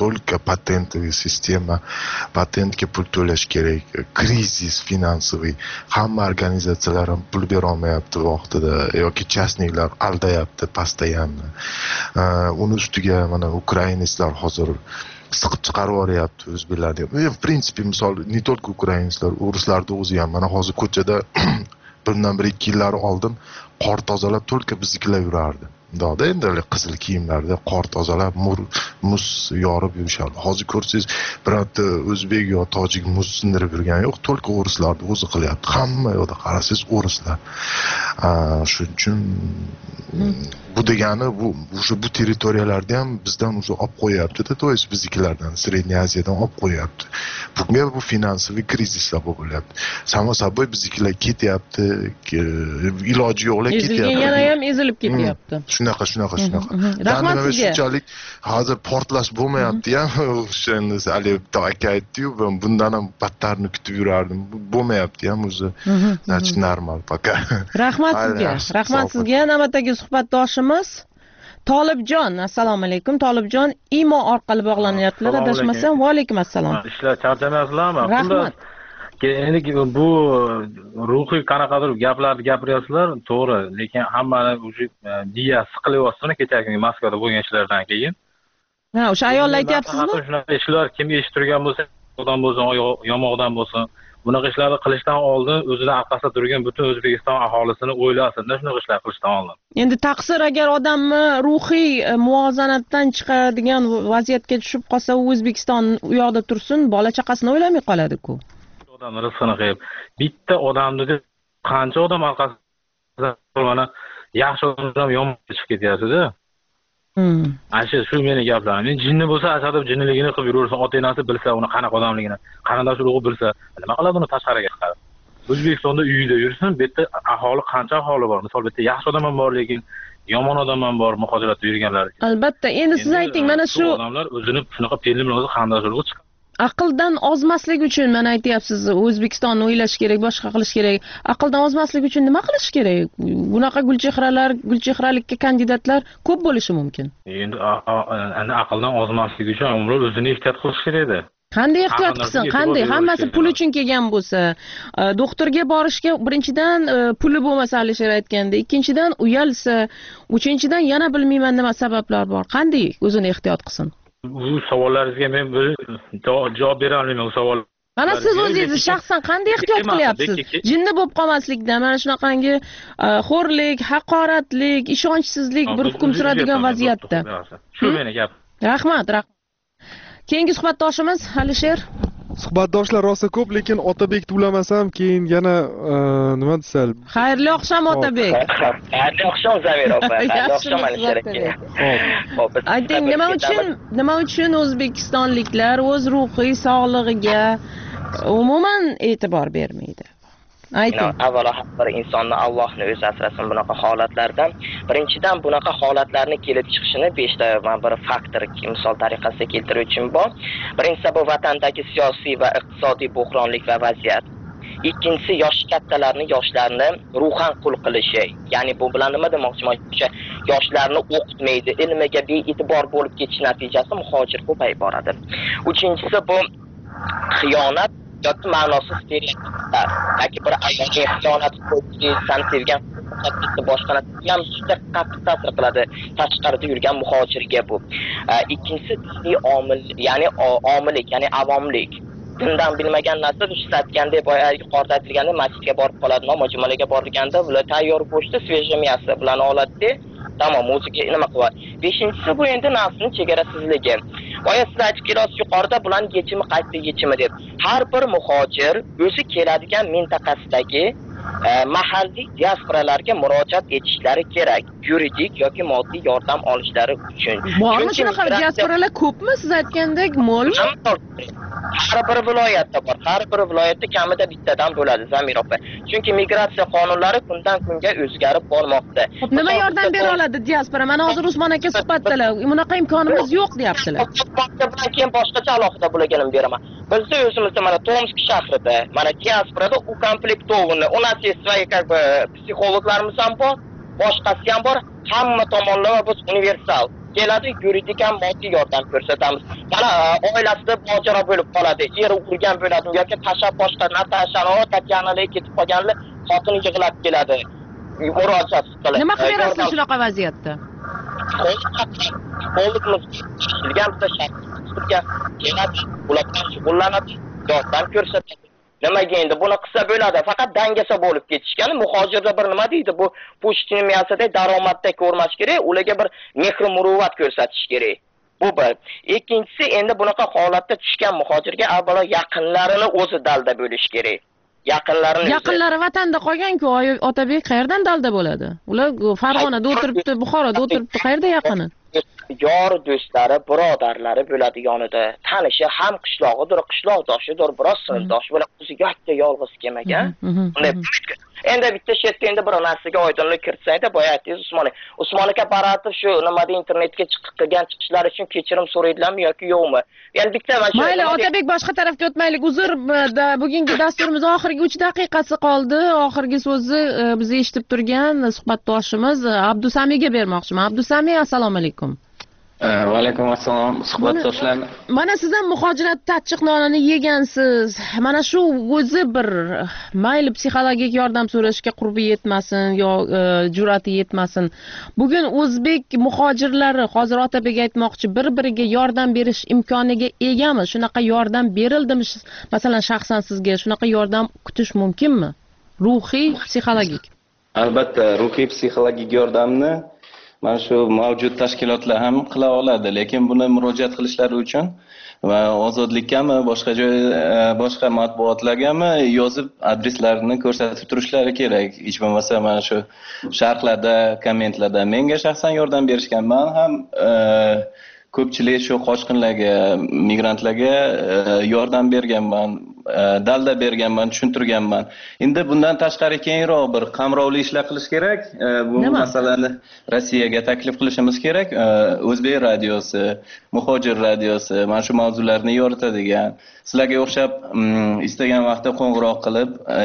только patentoviy sistema, patentga pul to'lash kerak, krizis finansoviy, hamma organizatsiyalar ham pul berolmayapti vaqtida yoki частникlar aldayapti постоянно. Uni ustiga mana ukrainistlar hozir siqib chiqarib yuboryapti o'zbeklarni. В принципе, misol, не только ukrainistlar, ruslarning o'zi ham mana hozir ko'chada bundan bir ikki yillar oldin qor tozalab to'lka biznikilar yurardi. Doda endi qizil kiyimlarda qor tozalab, muz yorib yurishardi. Hozir ko'rsangiz, birorta o'zbek yo tojik muz sindirib yurgani yo'q, to'lka o'rislarni o'zi qilyapti. Hamma yoqda qarasangiz o'rislar. Shuning uchun bu degani bu o'sha bu territoriyalarni ham bizdan o'zi olib qo'yapti-da, to есть biznikilardan, Sredney Aziyadan olib qo'yapti. Bunga bu finansoviy krizis sabab bo'lyapti. Samo saboy biznikilar ketyapti, iloji yo'qlar ketyapti. Yana ham ezilib ketyapti. Shunaqa, shunaqa, shunaqa. Rahmat sizga. Shunchalik hozir portlash bo'lmayapti-ya. O'shani Ali aka aytdi-yu, bundan ham battarni kutib yurardim. Bo'lmayapti ham o'zi. Значит, normal пока. Rahmat sizga. Rahmat sizga. Navbatdagi suhbatdoshimiz Tolibjon. Assalomu alaykum. Tolibjon imo orqali bog'lanyaptilar. Adashmasam, va alaykum assalom. Ishlar charchamayapsizlarmi? Rahmat. Endi bu ruhiy qanaqadir gaplarni gapiryapsizlar, to'g'ri, lekin hammani o'sha diya siqilyapti kechagi kuni Moskvada bo'lgan ishlardan keyin. Ha, o'sha ayollar aytyapsizmi? Shunaqa ishlar kim eshittirgan bo'lsa, odam bo'lsin, yomog'dan bo'lsin, bunaqa ishlarni qilishdan oldin o'zidan orqasida turgan butun O'zbekiston aholisini o'ylasin-da, shunaqa ishlar qilishdan oldin. Endi taqsir agar odamni ruhiy muvozanatdan chiqadigan vaziyatga tushib qolsa, u O'zbekiston u yoqda tursin, bola chaqasini o'ylamay qoladi-ku. Odamlar rizqini qilib, bitta odamni deb qancha odam orqasida mana yaxshi odam yomon chiqib ketyapti-da. Hmm. Asha shu meni gaplarim. Men jinni bo'lsa, asadib jinniligini qilib yuraversa, ota-onasi bilsa, uni qanaqa odamligini, qarindosh urug'i bilsa, nima qiladi uni tashqariga chiqarib. O'zbekistonda uyida yursin, bu yerda aholi qancha aholi bor? Misol bitta yaxshi odam ham bor, lekin yomon odam ham bor muhojiratda yurganlar. Albatta, endi siz ayting, mana shu odamlar o'zini shunaqa pelni bilan o'zi qarindosh urug'i chiqarib aqldan ozmaslik uchun mana aytyapsiz, O'zbekistonni o'ylash kerak, boshqa qilish kerak. Aqldan ozmaslik uchun nima qilish kerak? Bunaqa gulchehralar, gulchehralikka kandidatlar ko'p bo'lishi mumkin. Endi endi aqldan ozmaslik uchun umr o'zini ehtiyot qilish kerak-da. Qanday ehtiyot qilsin? Qanday? Hammasi pul uchun kelgan bo'lsa, doktorga borishga birinchidan puli bo'lmasa, Alisher aytganda, ikkinchidan uyalsa, uchinchidan yana bilmayman nima sabablar bor. Qanday o'zini ehtiyot qilsin? Bu savollaringizga men bir javob bera olmayman bu savol. Mana siz o'zingiz shaxsan qanday ehtiyot qilyapsiz? Jinni bo'lib qolmaslikdan, mana shunaqangi xo'rlik, haqoratlik, ishonchsizlik bir hukm suradigan vaziyatda. Shu meni gap. Rahmat, rahmat. Keyingi suhbatdoshimiz Alisher. Suhbatdoshlar rosa ko'p, lekin Otabekni ulamasam, keyin yana nima desam. Xayrli oqshom Otabek. Xayrli oqshom Zamir opa. Xayrli oqshom Alisher aka. Xo'p. Ayting, nima uchun nima uchun o'zbekistonliklar o'z ruhiy sog'lig'iga umuman e'tibor bermaydi? Ayting. Avvalo har bir insonni Allohning o'zi asrasin bunaqa holatlardan. Birinchidan bunaqa holatlarni kelib chiqishini beshta man bir faktor misol tariqasida keltiruvchim bor. Birinchisi bu vatandagi siyosiy va iqtisodiy bo'hronlik va vaziyat. Ikkinchisi yosh kattalarni, yoshlarni ruhan qul qilishi. Ya'ni bu bilan nima demoqchiman? O'sha yoshlarni o'qitmaydi, ilmiga bee'tibor bo'lib ketish natijasida muhojir ko'payib boradi. Uchinchisi bu xiyonat yoki ma'nosiz stereotiplar. Yoki bir ayolga xiyonat qilib, san sevgan boshqani ham juda qattiq ta'sir qiladi tashqarida yurgan muhojirga bu. Ikkinchisi diniy omil, ya'ni omillik, ya'ni avomlik. Dindan bilmagan narsa siz aytgandek boya yuqorida aytilganda masjidga borib qoladi, namoz jumalaga borganda bular tayyor go'shtni svejiy miyasi bilan oladi. Tamam, o'ziga nima qiladi. Beshinchisi bu endi nafsning chegarasizligi. Boya siz aytib kelasiz yuqorida bulan yechimi qaysi yechimi deb. Har bir muhojir o'zi keladigan mintaqasidagi mahalliy diasporalarga murojaat etishlari kerak, yuridik yoki moddiy yordam olishlari uchun. Bormi shunaqa diasporalar ko'pmi siz aytgandek, mo'lmi? Har bir viloyatda bor. Har bir viloyatda kamida bittadan bo'ladi Zamir opa. Chunki migratsiya qonunlari kundan kunga o'zgarib bormoqda. Nima yordam bera oladi diaspora? Mana hozir Usmon aka suhbatdalar. Bunaqa imkonimiz yo'q deyaptilar. Bilan keyin boshqacha alohida bo'lganini beraman. Bizda o'zimizda mana Tomsk shahrida, mana diasporada u komplektovni, u нас есть свои как бы psixologlarimiz ham bor, boshqasi ham bor. Hamma tomonlama biz universal. keladi, yuridik ham moddiy yordam ko'rsatamiz. Mana oilasida mojaro bo'lib qoladi, eri urgan bo'ladi yoki tashlab boshqa Natashani, Tatyanaga ketib qolganlar xotini yig'lab keladi. Murojaat qiladi. Nima qilyapsiz shunaqa vaziyatda? Qo'limiz ishilgan shaxsga keladi, ulardan shug'ullanadi, yordam ko'rsatadi. Nimaga endi buni qilsa bo'ladi, faqat dangasa bo'lib ketishgan. Muhojirlar bir nima deydi, bu pushtin miyasida daromadda ko'rmash kerak, ularga bir mehr muruvvat ko'rsatish kerak. Bu bir. Ikkinchisi, endi bunaqa holatda tushgan muhojirga avvalo yaqinlarini o'zi dalda bo'lish kerak. Yaqinlarini Yaqinlari vatanda qolgan-ku, Otabek qayerdan dalda bo'ladi? Ular Farg'onada o'tiribdi, Buxoroda o'tiribdi, qayerda yaqini? Yor do'stlari, birodarlari bo'ladi yonida. Tanishi ham qishlog'idir, qishloqdoshidir, biroz sinfdosh bo'lib, o'zi yakka yolg'iz kelmagan. Endi bitta shetda endi bir narsaga oydinlik kiritsa-da, boya aytdingiz Usmon. Usmon aka Baratov shu nimada internetga chiqib qilgan chiqishlari uchun kechirim so'raydilarmi yoki yo'qmi? Ya'ni bitta mana shu Mayli, Otabek boshqa tarafga o'tmaylik. Uzr, bugungi dasturimiz oxirgi uch daqiqasi qoldi. Oxirgi so'zni biz eshitib turgan suhbatdoshimiz Abdusamiga bermoqchiman. Abdusami, assalomu alaykum. Va alaykum assalom, suhbatdoshlar. Mana siz ham muhojirat achchiq nonini yegansiz. Mana shu o'zi bir mayli psixologik yordam so'rashga qurbi yetmasin yo jur'ati yetmasin. Bugun o'zbek muhojirlari, hozir Otabek aytmoqchi, bir-biriga yordam berish imkoniga egami? Shunaqa yordam berildimi? Masalan, shaxsan sizga shunaqa yordam kutish mumkinmi? Ruhiy, psixologik. Albatta, ruhiy, psixologik yordamni mana shu mavjud tashkilotlar ham qila oladi, lekin buni murojaat qilishlari uchun va ozodlikami, boshqa joy, boshqa matbuotlargami yozib adreslarini ko'rsatib turishlari kerak. Hech bo'lmasa mana shu sharhlarda, kommentlarda menga shaxsan yordam berishgan. Men ham ko'pchilik shu qochqinlarga, migrantlarga yordam berganman, dalda berganman, tushuntirganman. Endi bundan tashqari keyinroq bir qamrovli ishlar qilish kerak. Bu masalani Rossiyaga taklif qilishimiz kerak. O'zbek radiosi, Muhojir radiosi mana shu mavzularni yoritadigan, sizlarga o'xshab istagan vaqtda qo'ng'iroq qilib,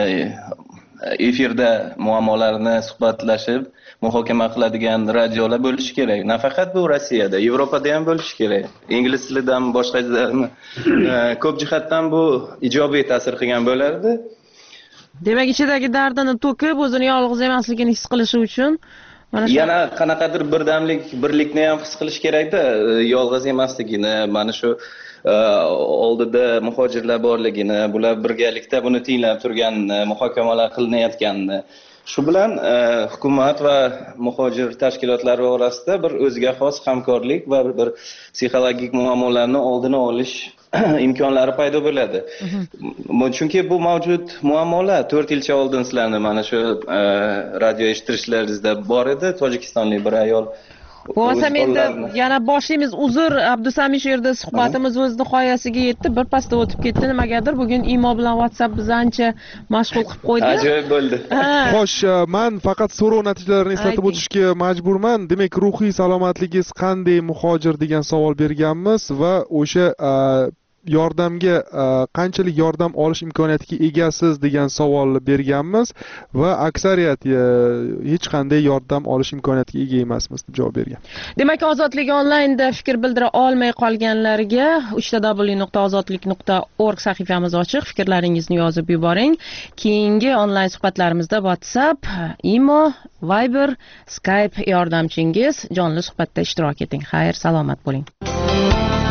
efirda muammolarni suhbatlashib, muhokama qiladigan radiolar bo'lishi kerak. Nafaqat bu Rossiyada, Yevropada ham bo'lishi kerak. Ingliz tilidan boshqa ko'p jihatdan bu ijobiy ta'sir qilgan bo'lardi. Demak, ichidagi dardini to'kib, o'zini yolg'iz emasligini his qilishi uchun yana qanaqadir birdamlik, birlikni ham his qilish kerak-da, yolg'iz emasligini, mana shu oldida muhojirlar borligini, bular birgalikda buni tinglab turganini, muhokamalar qilinayotganini. Shu bilan hukumat va muhojir tashkilotlari orasida bir o'ziga xos hamkorlik va bir psixologik muammolarni oldini olish imkonlari paydo bo'ladi. Chunki bu mavjud muammolar to'rt yilcha oldin sizlarni mana shu radio eshittirishlaringizda bor edi. Tojikistonlik bir ayol Bo'lmasa endi yana boshlaymiz. Uzr, Abdusami shu yerda suhbatimiz o'z nihoyasiga yetdi. Bir pasda o'tib ketdi. Nimagadir bugun imo bilan WhatsApp bizni ancha mashg'ul qilib qo'ydi. Ajoyib bo'ldi. Xo'sh, men faqat so'rov natijalarini eslatib o'tishga majburman. Demak, ruhiy salomatligingiz qanday muhojir degan savol berganmiz va o'sha yordamga qanchalik yordam olish imkoniyatiga egasiz degan savolni berganmiz va aksariyat hech qanday yordam olish imkoniyatiga ega emasmiz deb javob bergan. Demak, Ozodlik onlaynda fikr bildira olmay qolganlarga uch w w nuqta ozodlik nuqta org sahifamiz ochiq, fikrlaringizni yozib yuboring. Keyingi onlayn suhbatlarimizda WhatsApp, Imo, Viber, Skype yordamchingiz jonli suhbatda ishtirok eting. Xayr, salomat bo'ling.